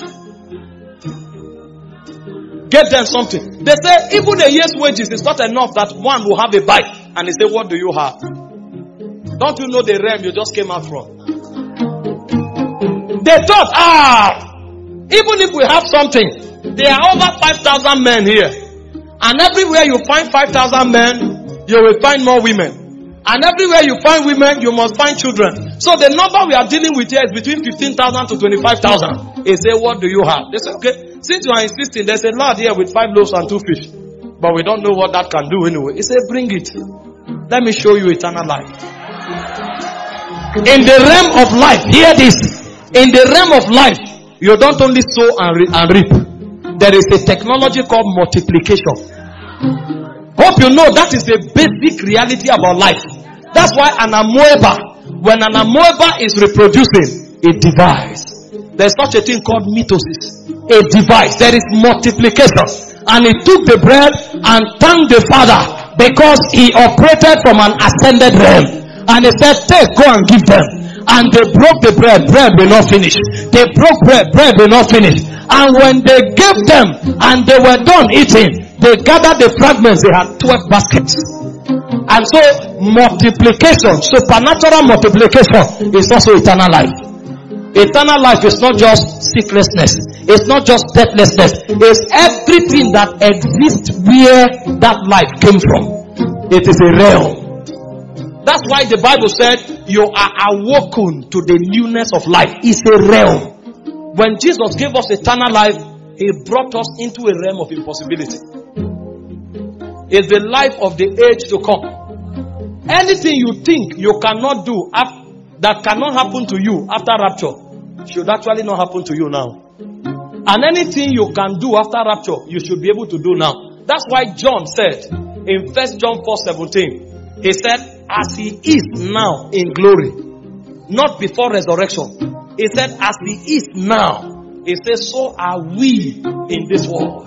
Get them something. They say even a year's wages is not enough that one will have a bite. And he said, what do you have? Don't you know the realm you just came out from? They thought, even if we have something, there are over 5,000 men here. And everywhere you find 5,000 men, you will find more women. And everywhere you find women, you must find children. So the number we are dealing with here is between 15,000 to 25,000. He said, what do you have? They said, okay, since you are insisting, there's a lad here with 5 loaves and 2 fish. But we don't know what that can do anyway. He said, bring it. Let me show you eternal life. In the realm of life, hear this. In the realm of life, you don't only sow and reap. There is a technology called multiplication. Hope you know that is a basic reality about life. That's why an amoeba, when an amoeba is reproducing, it divides. There's such a thing called mitosis. It divides. There is multiplication. And he took the bread and thanked the Father because he operated from an ascended realm. And he said, take, go and give them. And they broke the bread. Bread will not finish. They broke bread. Bread will not finish. And when they gave them and they were done eating, they gathered the fragments. They had 12 baskets. And so multiplication, supernatural multiplication, is also eternal life. Eternal life is not just sicknessness. It's not just deathlessness. It's everything that exists where that life came from. It is a realm. That's why the Bible said you are awoken to the newness of life. It's a realm. When Jesus gave us eternal life, he brought us into a realm of impossibility. It's the life of the age to come. Anything you think you cannot do that cannot happen to you after rapture should actually not happen to you now. And anything you can do after rapture, you should be able to do now. That's why John said in 1 John 4:17, he said, as he is now in glory, not before resurrection. He said, as he is now, he says, so are we in this world.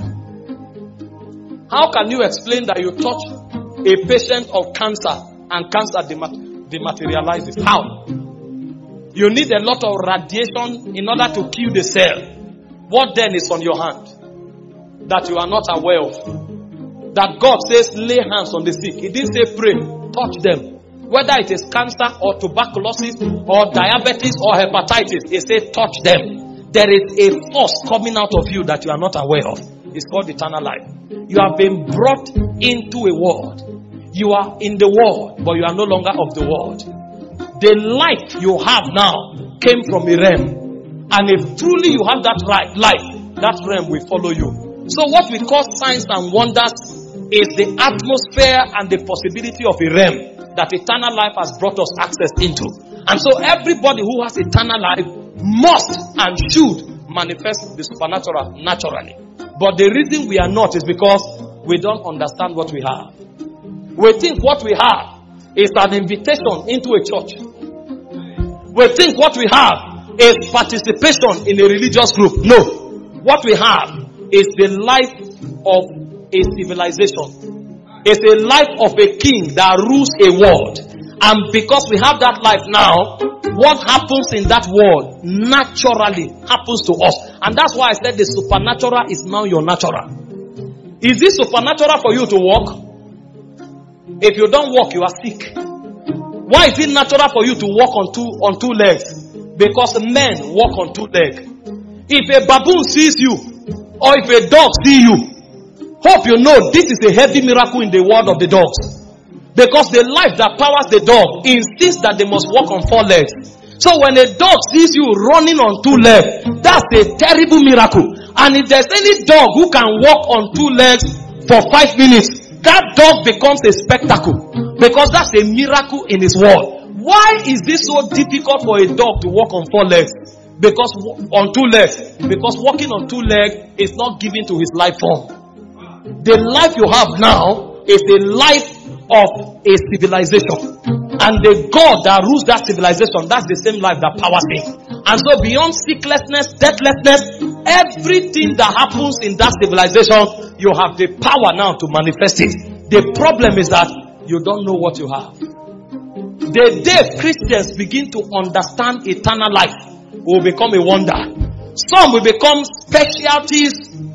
How can you explain that you touch a patient of cancer and cancer dematerializes? How? You need a lot of radiation in order to kill the cell. What then is on your hand that you are not aware of? That God says, lay hands on the sick. He didn't say pray, touch them. Whether it is cancer or tuberculosis or diabetes or hepatitis, he said touch them. There is a force coming out of you that you are not aware of. It's called eternal life. You have been brought into a world. You are in the world, but you are no longer of the world. The life you have now came from a realm. And if truly you have that life, that realm will follow you. So what we call signs and wonders is the atmosphere and the possibility of a realm that eternal life has brought us access into. And so everybody who has eternal life must and should manifest the supernatural naturally. But the reason we are not is because we don't understand what we have. We think what we have is an invitation into a church. We think what we have is participation in a religious group. No. What we have is the life of a civilization. It's a life of a king that rules a world. And because we have that life now, what happens in that world naturally happens to us. And that's why I said the supernatural is now your natural. Is it supernatural for you to walk? If you don't walk, you are sick. Why is it natural for you to walk on two legs? Because men walk on 2 legs. If a baboon sees you, or if a dog sees you, hope you know this is a heavy miracle in the world of the dogs. Because the life that powers the dog insists that they must walk on 4 legs. So when a dog sees you running on two legs, that's a terrible miracle. And if there's any dog who can walk on two legs for 5 minutes, that dog becomes a spectacle. Because that's a miracle in his world. Why is this so difficult for a dog to walk on 4 legs? Because on 2 legs. Because walking on 2 legs is not given to his life form. The life you have now is the life of a civilization. And the God that rules that civilization, that's the same life that powers him. And so beyond sicknessness, deathlessness, everything that happens in that civilization, you have the power now to manifest it. The problem is that you don't know what you have. The day Christians begin to understand eternal life, will become a wonder. Some will become specialties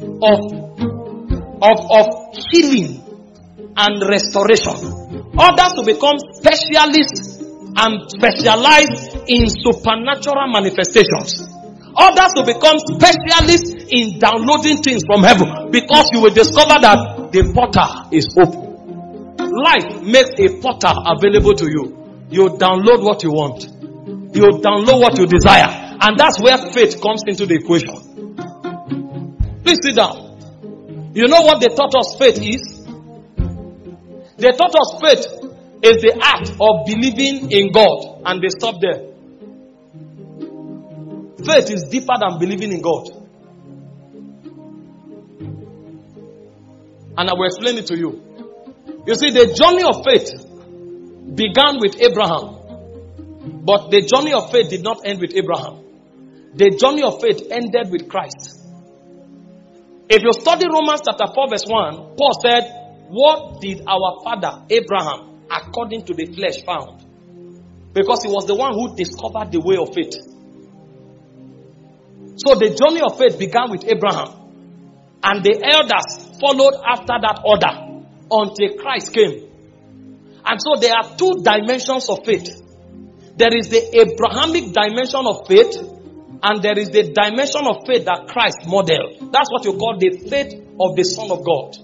of healing and restoration. Others will become specialists and specialize in supernatural manifestations. Others will become specialists in downloading things from heaven, because you will discover that the portal is open. Life makes a portal available to you. You download what you want. You download what you desire. And that's where faith comes into the equation. Please sit down. You know what they taught us faith is? They taught us faith is the act of believing in God. And they stopped there. Faith is deeper than believing in God. And I will explain it to you. You see, the journey of faith began with Abraham. But the journey of faith did not end with Abraham. The journey of faith ended with Christ. If you study Romans chapter 4 verse 1, Paul said, what did our father Abraham according to the flesh found? Because he was the one who discovered the way of faith. So the journey of faith began with Abraham. And the elders followed after that order until Christ came. And so there are 2 dimensions of faith. There is the Abrahamic dimension of faith, and there is the dimension of faith that Christ modeled. That's what you call the faith of the Son of God.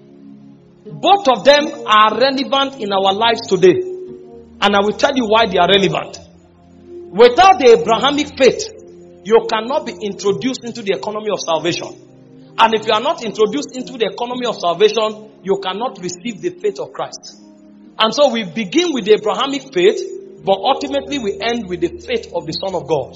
Both of them are relevant in our lives today. And I will tell you why they are relevant. Without the Abrahamic faith, you cannot be introduced into the economy of salvation. And if you are not introduced into the economy of salvation, you cannot receive the faith of Christ. And so we begin with the Abrahamic faith, but ultimately we end with the faith of the Son of God.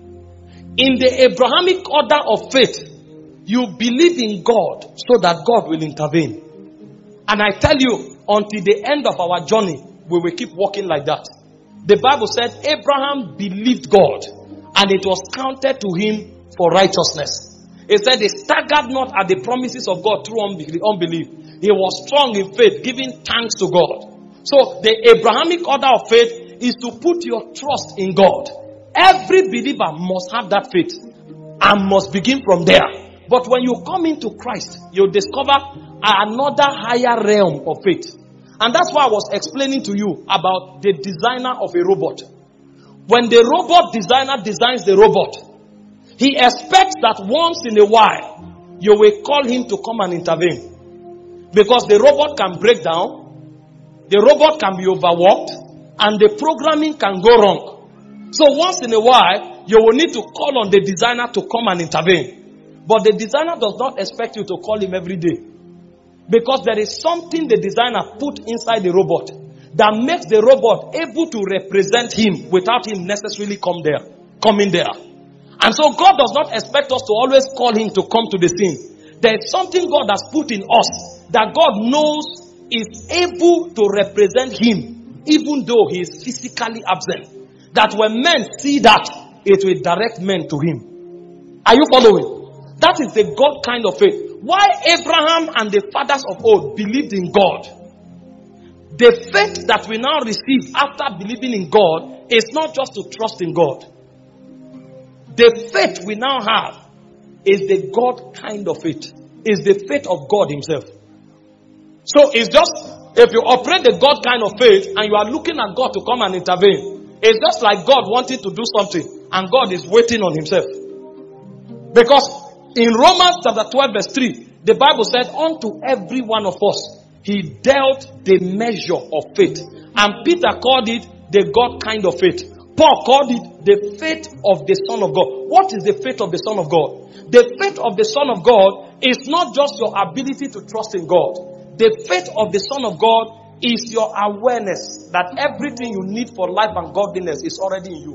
In the Abrahamic order of faith, you believe in God so that God will intervene. And I tell you, until the end of our journey, we will keep walking like that. The Bible said Abraham believed God, and it was counted to him for righteousness. It said he staggered not at the promises of God through unbelief. He was strong in faith, giving thanks to God. So the Abrahamic order of faith is to put your trust in God. Every believer must have that faith and must begin from there. But when you come into Christ, you discover another higher realm of faith. And that's why I was explaining to you about the designer of a robot. When the robot designer designs the robot, he expects that once in a while, you will call him to come and intervene. Because the robot can break down, the robot can be overworked, and the programming can go wrong. So once in a while, you will need to call on the designer to come and intervene. But the designer does not expect you to call him every day. Because there is something the designer put inside the robot that makes the robot able to represent him without him necessarily coming there. And so God does not expect us to always call him to come to the scene. There is something God has put in us that God knows is able to represent him even though he is physically absent. That when men see that, it will direct men to him. Are you following? That is the God kind of faith. Why Abraham and the fathers of old believed in God. The faith that we now receive after believing in God is not just to trust in God. The faith we now have is the God kind of faith. Is the faith of God himself. So it's just, if you operate the God kind of faith and you are looking at God to come and intervene, it's just like God wanting to do something and God is waiting on himself. Because in Romans chapter 12 verse 3, the Bible said, unto every one of us, he dealt the measure of faith. And Peter called it the God kind of faith. Paul called it the faith of the Son of God. What is the faith of the Son of God? The faith of the Son of God is not just your ability to trust in God. The faith of the Son of God is your awareness that everything you need for life and godliness is already in you.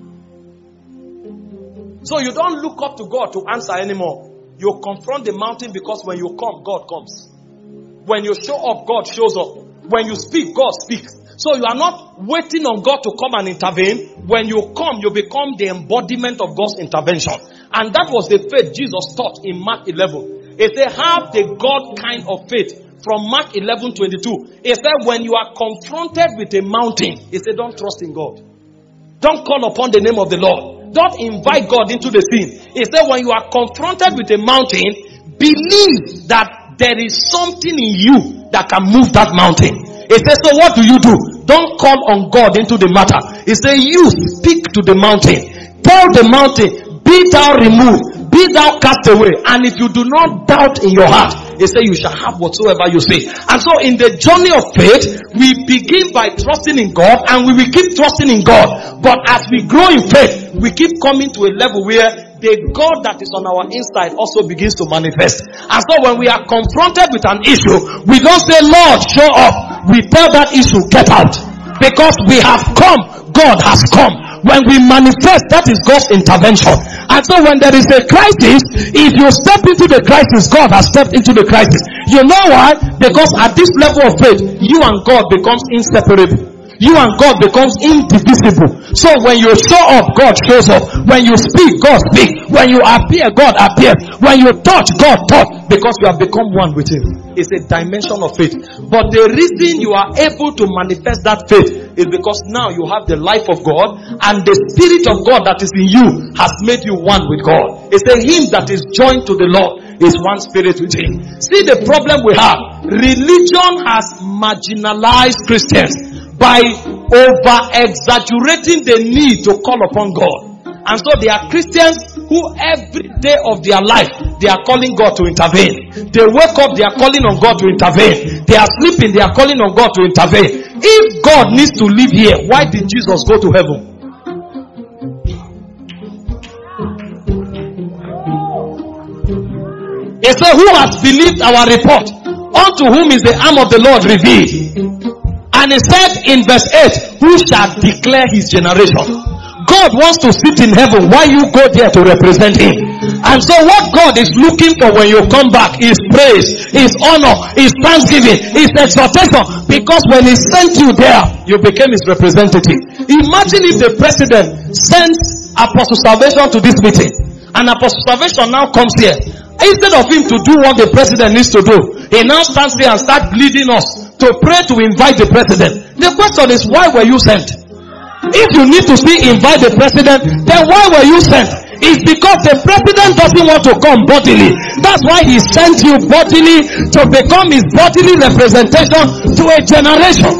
So you don't look up to God to answer anymore. You confront the mountain, because when you come, God comes. When you show up, God shows up. When you speak, God speaks. So you are not waiting on God to come and intervene. When you come, you become the embodiment of God's intervention. And that was the faith Jesus taught in Mark 11. He said, have the God kind of faith. From Mark 11:22. He said, when you are confronted with a mountain, he said, don't trust in God. Don't call upon the name of the Lord. Don't invite God into the scene. He said, when you are confronted with a mountain, believe that there is something in you that can move that mountain. He said, so what do? Don't call on God into the matter. He said, you speak to the mountain. Tell the mountain, be thou removed, be thou cast away. And if you do not doubt in your heart, he said, you shall have whatsoever you say. And so in the journey of faith, we begin by trusting in God, and we will keep trusting in God. But as we grow in faith, we keep coming to a level where the God that is on our inside also begins to manifest. And so when we are confronted with an issue, we don't say, Lord, show up. We tell that issue, get out. Because we have come, God has come. When we manifest, that is God's intervention. And so when there is a crisis, if you step into the crisis, God has stepped into the crisis. You know why? Because at this level of faith, you and God becomes inseparable. You and God becomes indivisible. So when you show up, God shows up. When you speak, God speaks. When you appear, God appears. When you touch, God touch. Because you have become one with Him. It's a dimension of faith. But the reason you are able to manifest that faith is because now you have the life of God, and the Spirit of God that is in you has made you one with God. It's a him that is joined to the Lord is one spirit with Him. See the problem we have. Religion has marginalized Christians by over-exaggerating the need to call upon God. And so there are Christians who every day of their life, they are calling God to intervene. They wake up, they are calling on God to intervene. They are sleeping, they are calling on God to intervene. If God needs to live here, why did Jesus go to heaven? He said, who has believed our report? Unto whom is the arm of the Lord revealed? And he said in verse 8, who shall declare his generation? God wants to sit in heaven while you go there to represent Him. And so what God is looking for when you come back is praise, is honor, is thanksgiving, is exhortation. Because when He sent you there, you became His representative. Imagine if the president sends Apostle Salvation to this meeting, and Apostle Salvation now comes here. Instead of him to do what the president needs to do, he now stands there and starts leading us to pray to invite the president. The question is, why were you sent? If you need to still invite the president, then why were you sent? It's because the president doesn't want to come bodily. That's why he sent you bodily, to become his bodily representation to a generation.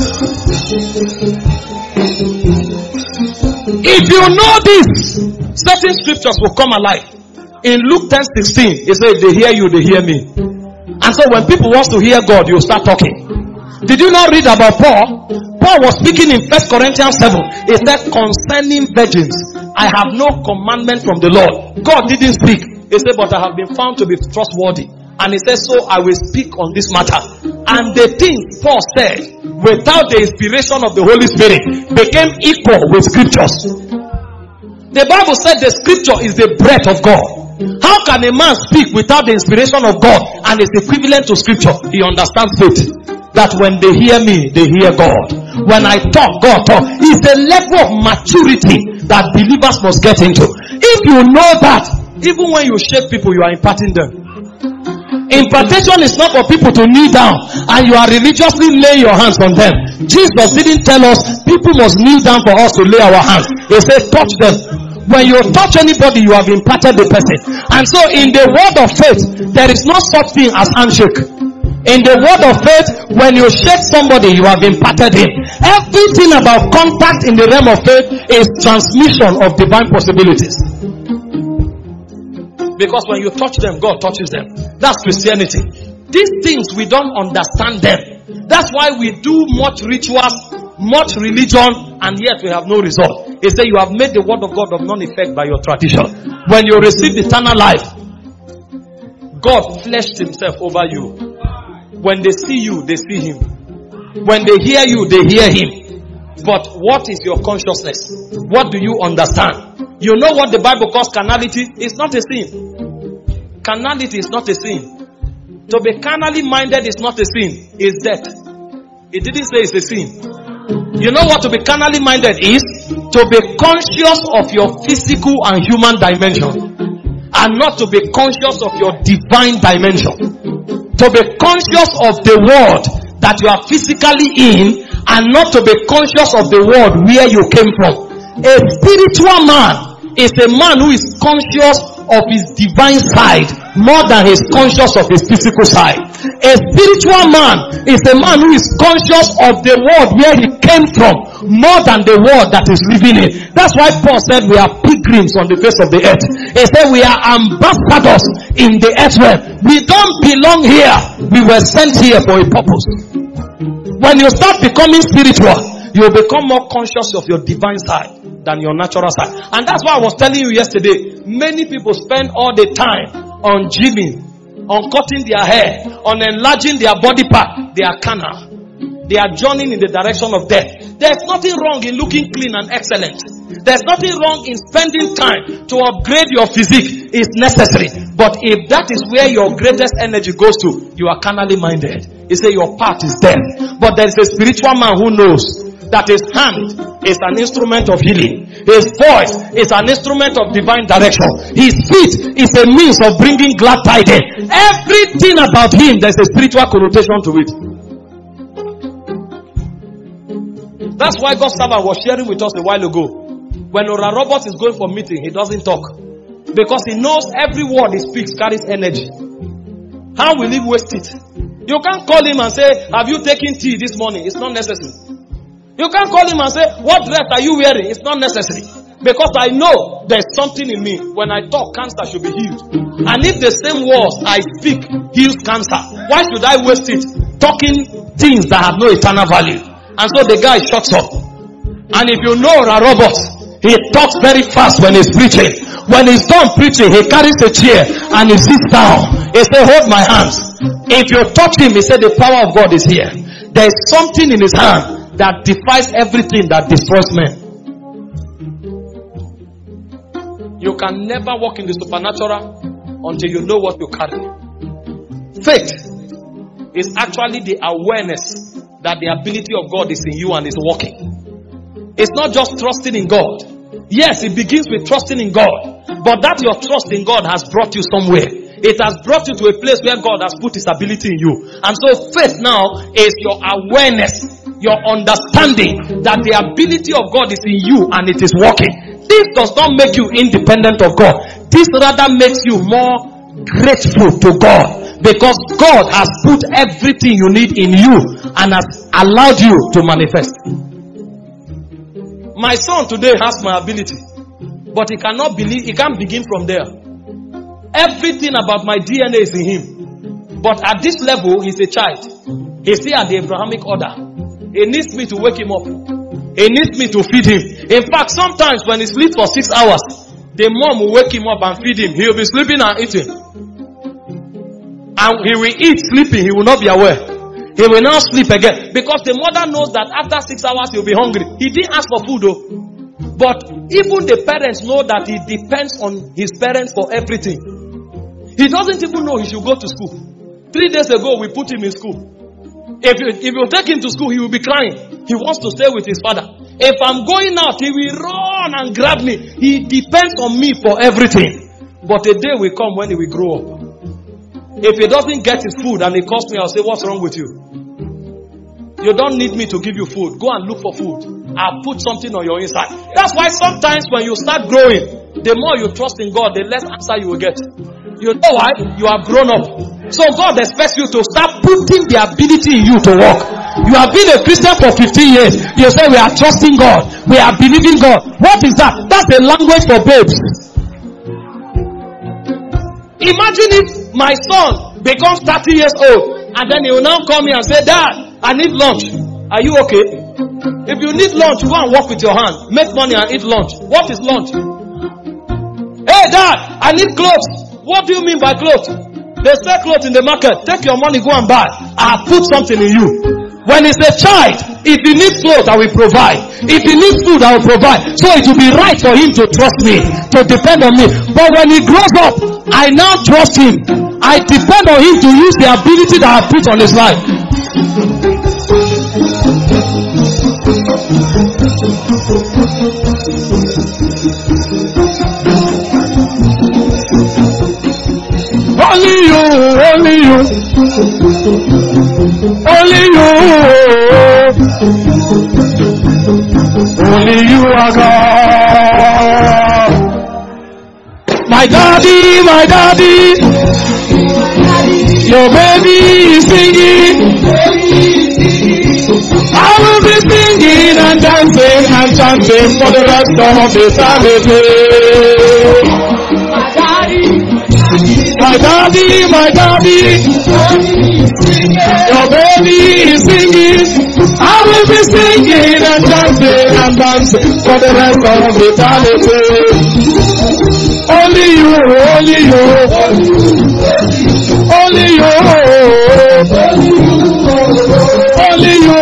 If you know this, certain scriptures will come alive. In Luke 10:16, it says, they hear you, they hear me. And so when people want to hear God, you start talking. Did you not read about Paul? Paul was speaking in 1 Corinthians 7. He said, concerning virgins, I have no commandment from the Lord. God didn't speak. He said, but I have been found to be trustworthy. And he said, so I will speak on this matter. And the things Paul said, without the inspiration of the Holy Spirit, became equal with scriptures. The Bible said the scripture is the breath of God. How can a man speak without the inspiration of God and is equivalent to scripture? He understands faith. That when they hear me, they hear God. When I talk, God talk. It's a level of maturity that believers must get into. If you know that, even when you shake people, you are imparting them. Impartation is not for people to kneel down and you are religiously laying your hands on them. Jesus didn't tell us people must kneel down for us to lay our hands. He said touch them. When you touch anybody, you have imparted the person. And so in the word of faith, there is no such thing as handshake. In the word of faith, when you shake somebody, you have imparted him. Everything about contact in the realm of faith is transmission of divine possibilities. Because when you touch them, God touches them. That's Christianity. These things, we don't understand them. That's why we do much rituals, much religion, and yet we have no result. He said, you have made the word of God of none effect by your tradition. When you receive eternal life, God fleshed himself over you. When they see you, they see him. When they hear you, they hear him. But what is your consciousness? What do you understand? You know what the Bible calls carnality? It's not a sin. Carnality is not a sin. To be carnally minded is not a sin. It's death. It didn't say it's a sin. You know what to be carnally minded is? To be conscious of your physical and human dimension, and not to be conscious of your divine dimension. To be conscious of the world that you are physically in, and not to be conscious of the world where you came from. A spiritual man is a man who is conscious of his divine side more than he's conscious of his physical side. A spiritual man is a man who is conscious of the world where he came from more than the world that is living in. That's why Paul said we are pilgrims on the face of the earth. He said we are ambassadors in the earth realm. We don't belong here. We were sent here for a purpose. When you start becoming spiritual, you will become more conscious of your divine side than your natural side. And that's why I was telling you yesterday, many people spend all the time on gymming, on cutting their hair, on enlarging their body part. They are carnal. They are journeying in the direction of death. There's nothing wrong in looking clean and excellent. There's nothing wrong in spending time to upgrade your physique. It's necessary. But if that is where your greatest energy goes to, you are carnally minded. You say your part is death. But there is a spiritual man who knows that his hand is an instrument of healing. His voice is an instrument of divine direction. His feet is a means of bringing glad tidings. Everything about him, there's a spiritual connotation to it. That's why God's servant was sharing with us a while ago. When Ora Roberts is going for meeting, he doesn't talk. Because he knows every word he speaks carries energy. How will he waste it? You can't call him and say, have you taken tea this morning? It's not necessary. You can't call him and say, what dress are you wearing? It's not necessary. Because I know there's something in me. When I talk, cancer should be healed. And if the same words I speak heals cancer, why should I waste it talking things that have no eternal value? And so the guy shuts up. And if you know Roberts, he talks very fast when he's preaching. When he's done preaching, he carries a chair and he sits down. He says, hold my hands. If you touch him, he said, the power of God is here. There is something in his hand that defies everything that destroys men. You can never walk in the supernatural until you know what you carry. Faith is actually the awareness that the ability of God is in you and is working. It's not just trusting in God. Yes, it begins with trusting in God. But that your trust in God has brought you somewhere. It has brought you to a place where God has put his ability in you. And so faith now is your awareness, your understanding that the ability of God is in you and it is working. This does not make you independent of God. This rather makes you more grateful to God. Because God has put everything you need in you and has allowed you to manifest. My son today has my ability. But he cannot believe, he can't begin from there. Everything about my DNA is in him. But at this level, he's a child. He's still at the Abrahamic order. He needs me to wake him up. He needs me to feed him. In fact, sometimes when he sleeps for 6 hours, the mom will wake him up and feed him. He will be sleeping and eating. And he will eat sleeping. He will not be aware. He will not sleep again. Because the mother knows that after 6 hours he will be hungry. He didn't ask for food though. But even the parents know that he depends on his parents for everything. He doesn't even know he should go to school. 3 days ago we put him in school. If you take him to school, he will be crying. He wants to stay with his father. If I'm going out, he will run and grab me. He depends on me for everything. But a day will come when he will grow up. If he doesn't get his food and he calls me, I'll say, what's wrong with you? You don't need me to give you food. Go and look for food. I'll put something on your inside. That's why sometimes when you start growing, the more you trust in God, the less answer you will get. You know why? You have grown up. So God expects you to start putting the ability in you to work. You have been a Christian for 15 years. You say we are trusting God. We are believing God. What is that? That's a language for babes. Imagine if my son becomes 30 years old and then he will now call me and say, Dad, I need lunch. Are you okay? If you need lunch, go and work with your hand. Make money and eat lunch. What is lunch? Hey dad, I need clothes. What do you mean by clothes? They sell clothes in the market. Take your money, go and buy. I have put something in you. When it's a child, if he needs clothes, I will provide. If he needs food, I will provide. So it will be right for him to trust me, to depend on me. But when he grows up, I now trust him. I depend on him to use the ability that I have put on his life. Only you, only you, only you, only you are God. My daddy, your baby is singing. I will be singing and dancing and chanting for the rest of eternity. My daddy, your baby is singing. I will be singing and dancing for the rest of eternity. Only you, only you, only you, only you,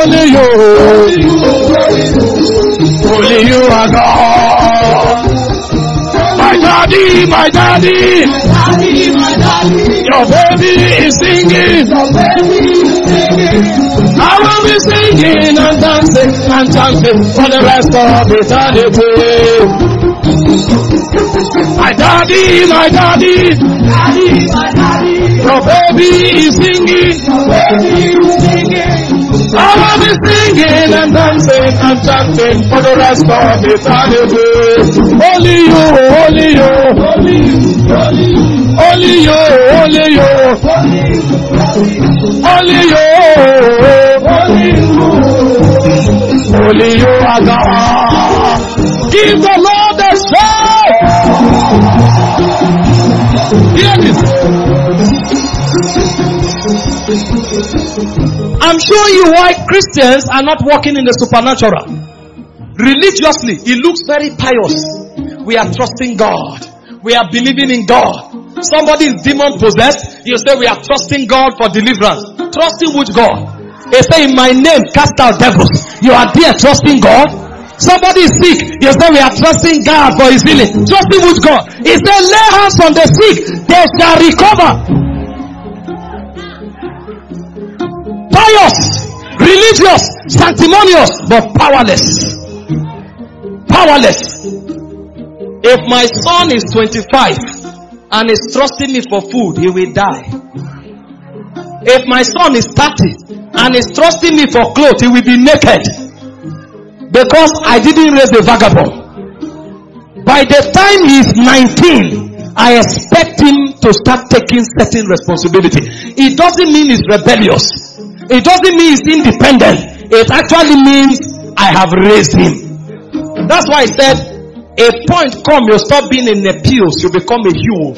only you are God. My daddy, your baby is singing. I will be singing and dancing and chanting for the rest of eternity. My daddy, your baby is singing. I will be singing and dancing and chanting for the rest of eternity. Only you, only you, only you, only you, only you, only you are God. Give the Lord a shout. Hear this. I'm showing you why Christians are not walking in the supernatural. Religiously, it looks very pious. We are trusting God. We are believing in God. Somebody is demon possessed. You say we are trusting God for deliverance. Trusting which God? They say in my name cast out devils. You are there trusting God. Somebody is sick. You say we are trusting God for his healing. Trusting which God? He said lay hands on the sick. They shall recover. Pious, religious, sanctimonious, but powerless. Powerless. If my son is 25 and is trusting me for food, he will die. If my son is 30 and is trusting me for clothes, he will be naked. Because I didn't raise a vagabond. By the time he is 19, I expect him to start taking certain responsibility. It doesn't mean he's rebellious. It doesn't mean he's independent. It actually means I have raised him. That's why I said, a point come, you stop being in a pills, you become a hue.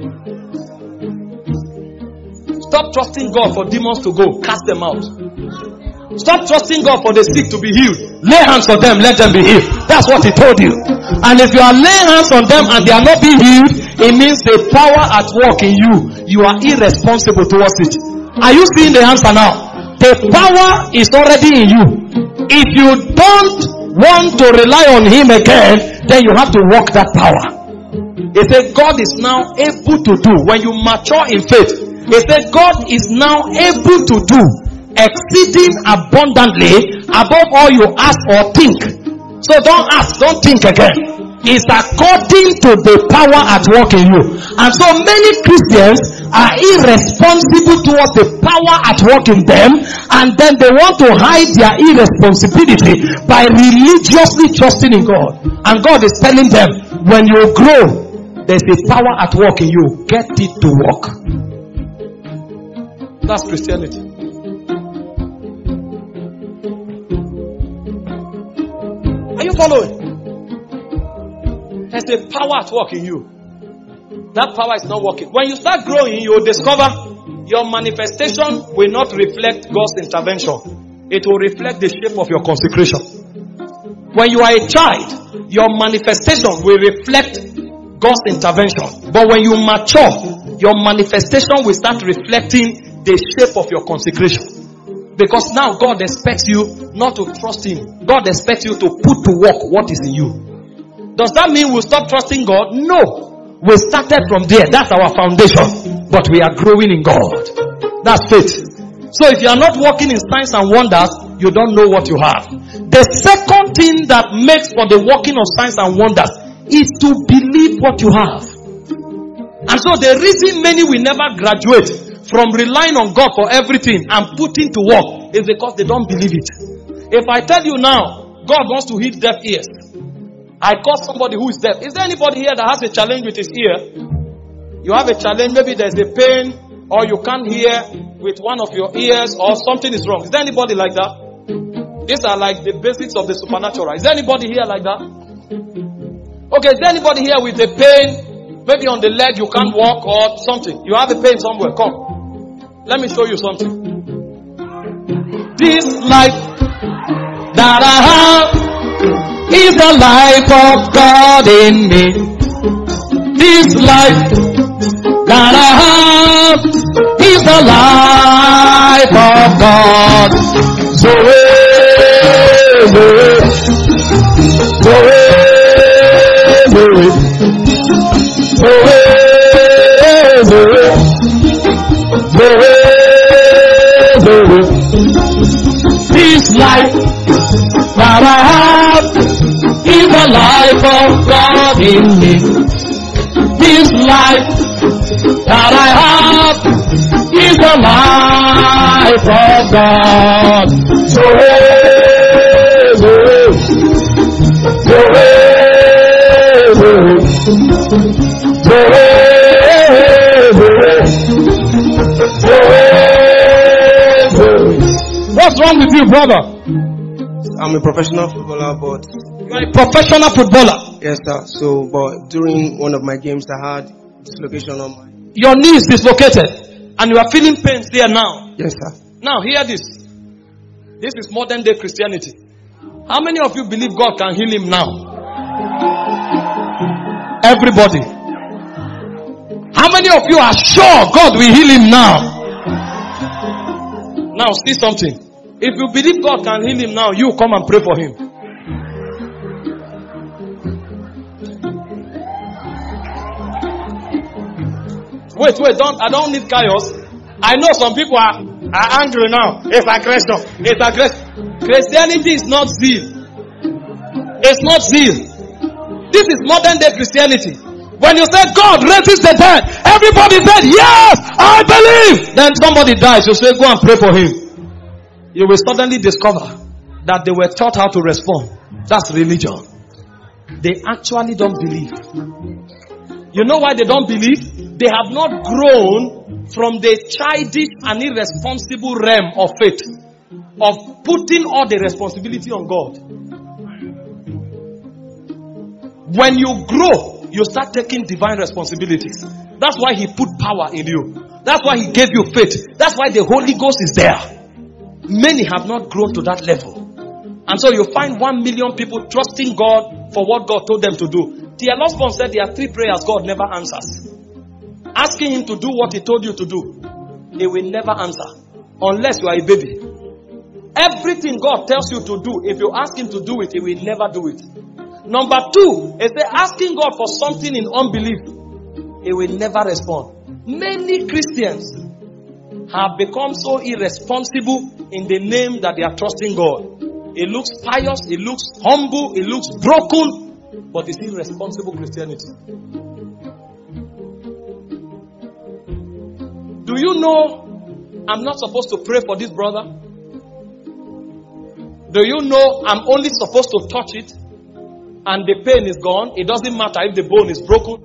Stop trusting God for demons to go, cast them out. Stop trusting God for the sick to be healed. Lay hands on them, let them be healed. That's what he told you. And if you are laying hands on them and they are not being healed, it means the power at work in you, you are irresponsible towards it. Are you seeing the answer now? The power is already in you. If you don't want to rely on him again, then you have to work that power. He said God is now able to do. When you mature in faith, he said God is now able to do exceeding abundantly above all you ask or think. So don't ask, don't think again. It's according to the power at work in you. And so many Christians are irresponsible towards the power at work in them, and then they want to hide their irresponsibility by religiously trusting in God. And God is telling them, when you grow, there's a power at work in you. Get it to work. That's Christianity. Are you following? There's a power at work in you. That power is not working. When you start growing, you will discover your manifestation will not reflect God's intervention. it will reflect the shape of your consecration. When you are a child, your manifestation will reflect God's intervention. But when you mature, your manifestation will start reflecting the shape of your consecration. Because now God expects you not to trust Him. God expects you to put to work what is in you. Does that mean we'll stop trusting God? No. We started from there. That's our foundation. But we are growing in God. That's faith. So if you are not walking in signs and wonders, you don't know what you have. The second thing that makes for the working of signs and wonders is to believe what you have. And so the reason many will never graduate from relying on God for everything and putting to work is because they don't believe it. If I tell you now, God wants to heal deaf ears, I call somebody who is deaf. Is there anybody here that has a challenge with his ear? You have a challenge, maybe there's a pain, or you can't hear with one of your ears, or something is wrong. Is there anybody like that? These are like the basics of the supernatural. Is there anybody here like that? Okay, is there anybody here with a pain? Maybe on the leg you can't walk or something. You have a pain somewhere. Come. Let me show you something. This life that I have is the life of God in me. This life that I have is the life of God. Zoe, Zoe, Zoe, Zoe, Zoe, Zoe, Zoe. This life that I have is the life of God in me. This life that I have is the life of God. Zoe, Zoe, Zoe, Zoe, Zoe, Zoe. What's wrong with you, brother? I'm a professional footballer, but... You're a professional footballer? Yes, sir. So, but during one of my games, I had dislocation on my... Your knee is dislocated, and you are feeling pains there now. Yes, sir. Now, hear this. This is modern day Christianity. How many of you believe God can heal him now? Everybody. How many of you are sure God will heal him now? Now, see something. If you believe God can heal him now, you come and pray for him. Wait, I don't need chaos. I know some people are angry now. It's aggression. It's aggression. Christianity is not zeal. It's not zeal. This is modern day Christianity. When you say God raises the dead, everybody said, yes, I believe. Then somebody dies, you say, go and pray for him. You will suddenly discover that they were taught how to respond. That's religion. They actually don't believe. You know why they don't believe? They have not grown from the childish and irresponsible realm of faith, of putting all the responsibility on God. When you grow, you start taking divine responsibilities. That's why He put power in you. That's why He gave you faith. That's why the Holy Ghost is there. Many have not grown to that level. And so you find 1 million people trusting God for what God told them to do. T.L. Osborne said there are 3 prayers God never answers. Asking Him to do what He told you to do, He will never answer. Unless you are a baby. Everything God tells you to do, if you ask Him to do it, He will never do it. Number 2, is that asking God for something in unbelief, He will never respond. Many Christians have become so irresponsible in the name that they are trusting God. It looks pious, it looks humble, it looks broken, but it's irresponsible Christianity. Do you know I'm not supposed to pray for this brother? Do you know I'm only supposed to touch it and the pain is gone? It doesn't matter if the bone is broken.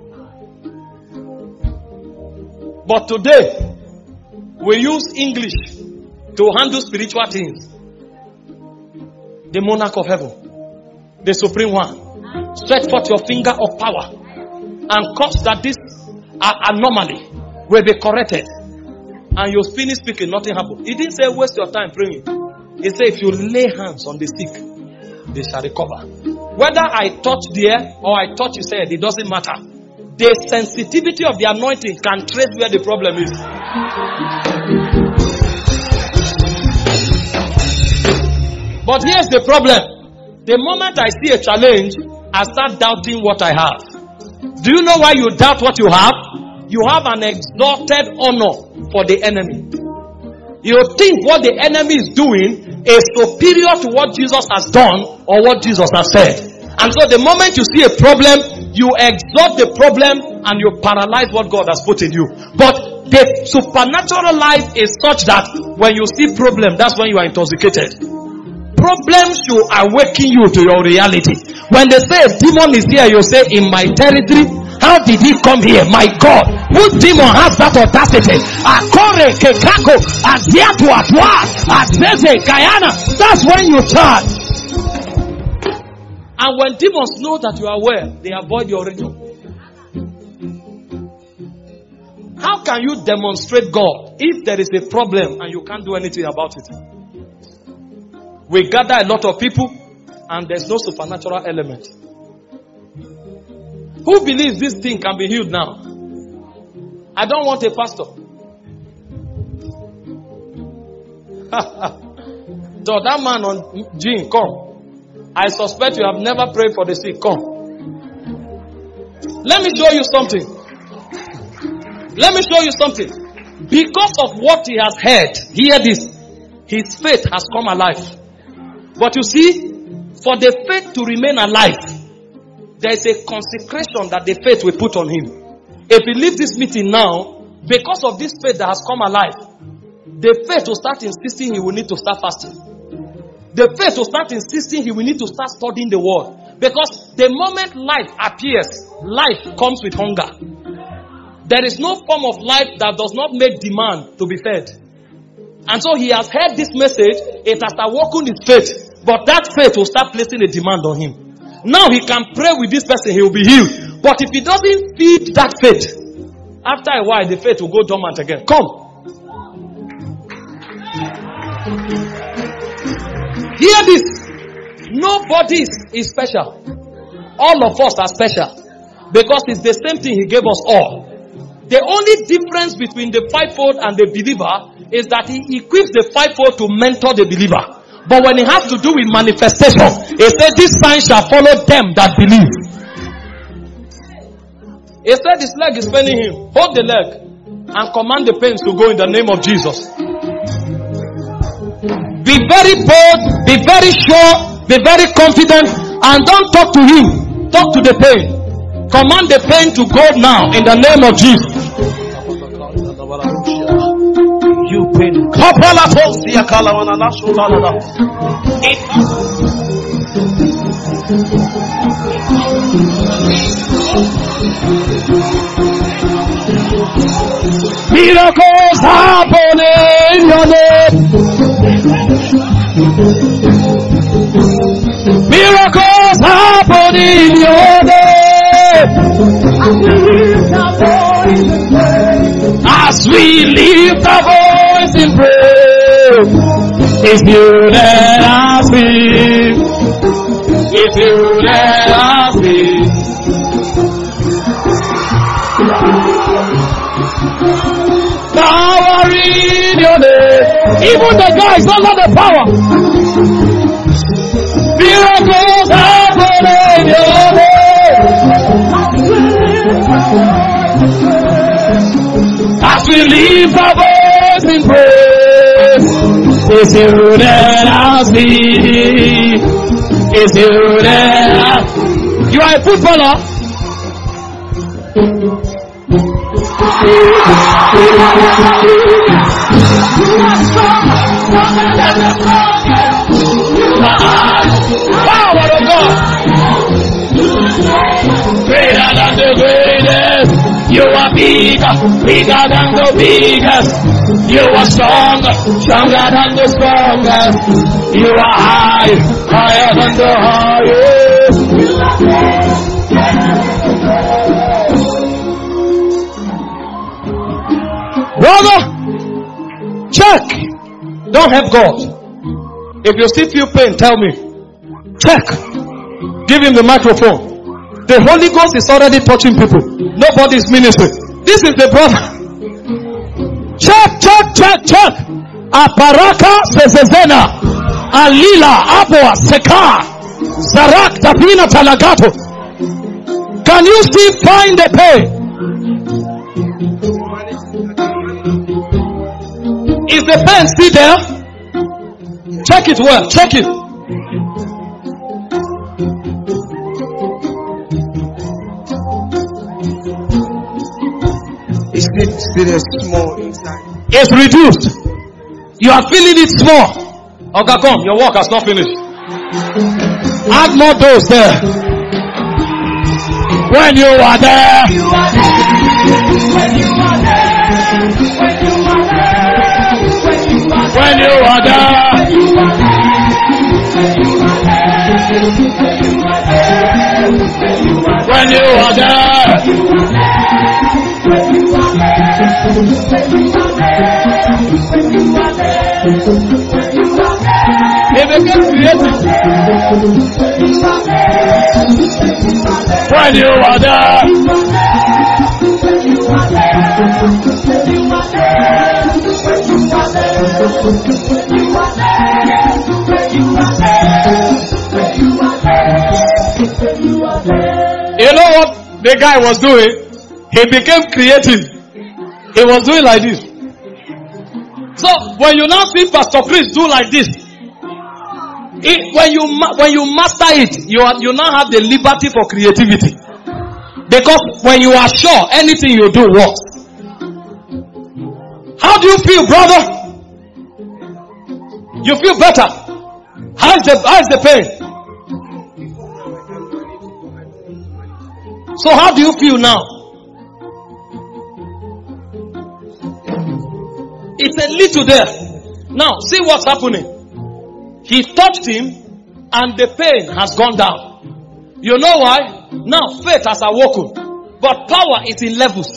But today, we use English to handle spiritual things. The monarch of heaven, the supreme one, stretch forth your finger of power and cause that this anomaly will be corrected. And you're speaking, nothing happened. He didn't say waste your time praying. He said, if you lay hands on the sick, they shall recover. Whether I touch there or I touch his head, it doesn't matter. The sensitivity of the anointing can trace where the problem is. But here's the problem. The moment I see a challenge, I start doubting what I have. Do you know why you doubt what you have? You have an exalted honor for the enemy. You think what the enemy is doing is superior to what Jesus has done or what Jesus has said. And so the moment you see a problem, you exalt the problem and you paralyze what God has put in you. But the supernatural life is such that when you see problem, that's when you are intoxicated. Problems should awaken you to your reality. When they say a demon is here, you say, in my territory, how did he come here? My God, whose demon has that audacity? Akore, Kekako, Aziatu, Atwa, Azeze, Guyana. That's when you charge. And when demons know that you are aware, they avoid your region. How can you demonstrate God if there is a problem and you can't do anything about it? We gather a lot of people and there's no supernatural element. Who believes this thing can be healed now? I don't want a pastor. So that man on Gene, come. I suspect you have never prayed for the sick. Come. Let me show you something. Let me show you something. Because of what he has heard, hear this. His faith has come alive. But you see, for the faith to remain alive, there is a consecration that the faith will put on him. If he leaves this meeting now, because of this faith that has come alive, the faith will start insisting he will need to start fasting. The faith will start insisting he will need to start studying the word. Because the moment life appears, life comes with hunger. There is no form of life that does not make demand to be fed. And so he has heard this message, it has awoken his faith. But that faith will start placing a demand on him. Now he can pray with this person, he will be healed. But if he doesn't feed that faith, after a while the faith will go dormant again. Come. Hear this. Nobody is special. All of us are special. Because it's the same thing he gave us all. The only difference between the fivefold and the believer is that he equips the fivefold to mentor the believer. But when it has to do with manifestation, he said, this sign shall follow them that believe. He said his leg is paining him. Hold the leg and command the pains to go in the name of Jesus. Be very bold, be very sure, be very confident, and don't talk to him. Talk to the pain. Command the pain to go now in the name of Jesus. You pain. Miracles happen in your name. Miracles happen in your name. As we lift our voice in praise, if you let us be, if you let us be, power in your name. Even the guys don't have the power. Miracles happen in your name. As we lift our voice in praise, is you let us be? Is you let us? You are a footballer. Power of God. Greater than the greatest. You are bigger, bigger than the biggest. You are stronger, stronger than the strongest. You are high, higher than the highest. You are brother, check. Don't have God. If you still feel pain, tell me. Check. Give him the microphone. The Holy Ghost is already touching people. Nobody's ministering. This is the brother. Check. Aparaka Sezezena. Alila Aboa Seka. Zarak Tapina Talagato. Can you still find the pain? Is the pain still there? Check it well. Check it. It's still small inside. It's reduced. You are feeling it small. Okay, come. Your work has not finished. Add more dose there. When you are there. When you are there. When you are there. It became creative. When you are there. You know what the guy was doing? He became creative. He was doing like this. So when you now see Pastor Chris do like this, when you master it, you now have the liberty for creativity. Because when you are sure anything you do works. How do you feel, brother? You feel better? How is the pain? So how do you feel now? It's a little there. Now, see what's happening. He touched him and the pain has gone down. You know why? Now, faith has awoken. But power is in levels.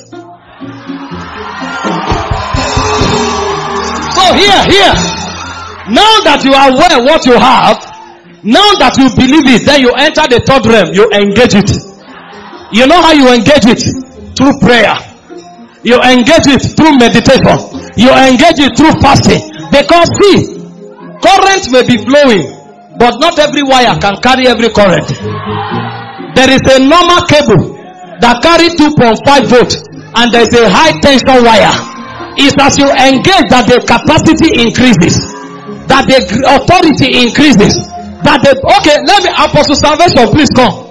So here. Now that you are aware what you have, now that you believe it, then you enter the third realm. You engage it. You know how you engage it? Through prayer. You engage it through meditation. You engage it through fasting. Because see, current may be flowing, but not every wire can carry every current. There is a normal cable that carries 2.5 volts, and there is a high tension wire. It's as you engage that the capacity increases, that the authority increases, that the let me Apostle Salvation, please come.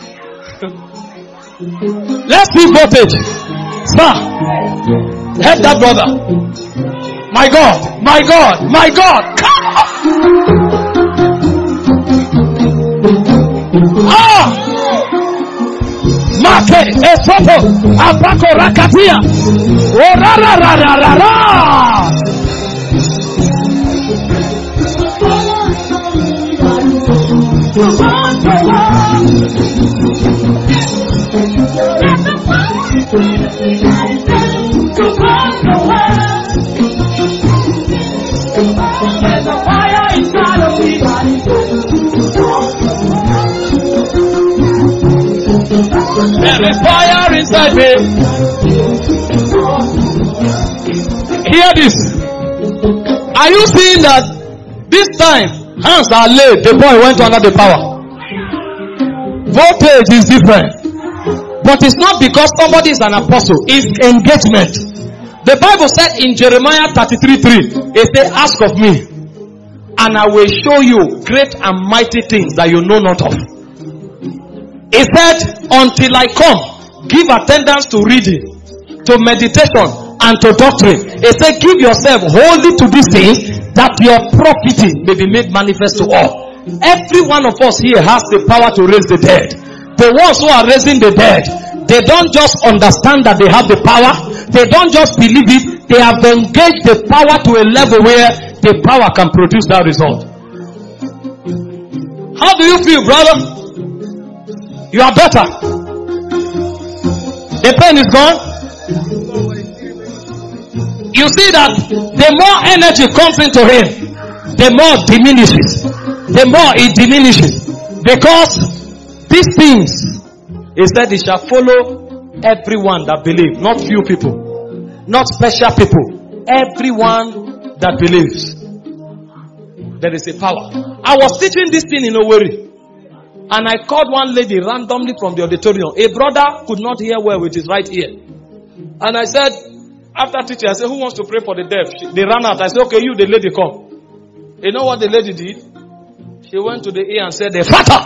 Let's see voltage. Sir, help that brother. My God. Make esopo abako rakatia. Orarararara. There's a fire inside of me. There is fire inside me. Hear this. Are you seeing that this time hands are laid, the boy went under the power? Voltage is different. But it's not because somebody is an apostle. It's engagement. The Bible said in Jeremiah 33:3, it said, ask of me, and I will show you great and mighty things that you know not of. It said, until I come, give attendance to reading, to meditation, and to doctrine. It said, give yourself wholly to this thing, that your profiting may be made manifest to all. Every one of us here has the power to raise the dead. The ones who are raising the dead, they don't just understand that they have the power. They don't just believe it. They have engaged the power to a level where the power can produce that result. How do you feel, brother? You are better. The pain is gone. You see that the more energy comes into him, the more it diminishes. The more it diminishes. Because these things, he said, it shall follow everyone that believes. Not few people. Not special people. Everyone that believes. There is a power. I was teaching this thing in Owerri. And I called one lady randomly from the auditorium. A brother could not hear well with his right ear. And I said, after teaching, I said, who wants to pray for the deaf? They ran out. I said, okay, you, the lady, come. You know what the lady did? She went to the ear and said, the father.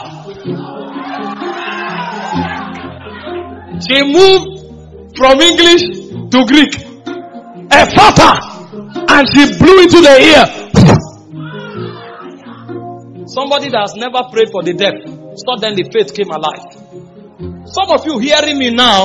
She moved from English to Greek. A father. And she blew into the ear. Somebody that has never prayed for the deaf, suddenly faith came alive. Some of you hearing me now,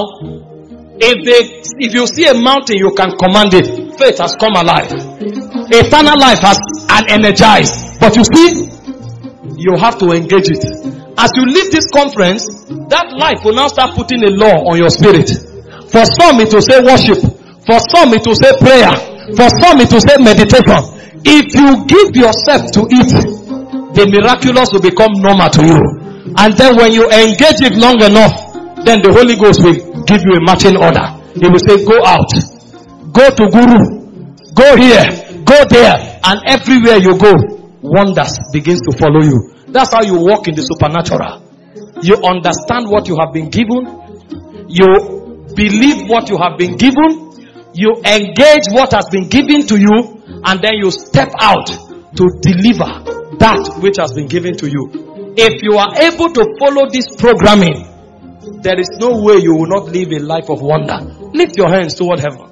if you see a mountain, you can command it. Faith has come alive. Eternal life has energized. But you see, you have to engage it. As you leave this conference, that life will now start putting a law on your spirit. For some it will say worship. For some it will say prayer. For some it will say meditation. If you give yourself to it, the miraculous will become normal to you. And then when you engage it long enough, then the Holy Ghost will give you a marching order. He will say, go out. Go to Guru. Go here. Go there. And everywhere you go, wonders begins to follow you. That's how you walk in the supernatural. You understand what you have been given. You believe what you have been given. You engage what has been given to you. And then you step out to deliver that which has been given to you. If you are able to follow this programming, there is no way you will not live a life of wonder. Lift your hands toward heaven.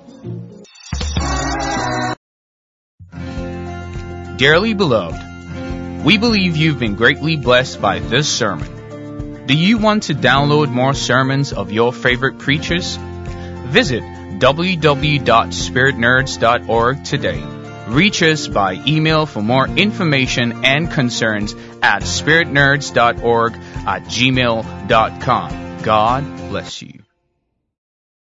Dearly beloved, we believe you've been greatly blessed by this sermon. Do you want to download more sermons of your favorite preachers? Visit www.spiritnerds.org today. Reach us by email for more information and concerns at spiritnerds.org@gmail.com. God bless you.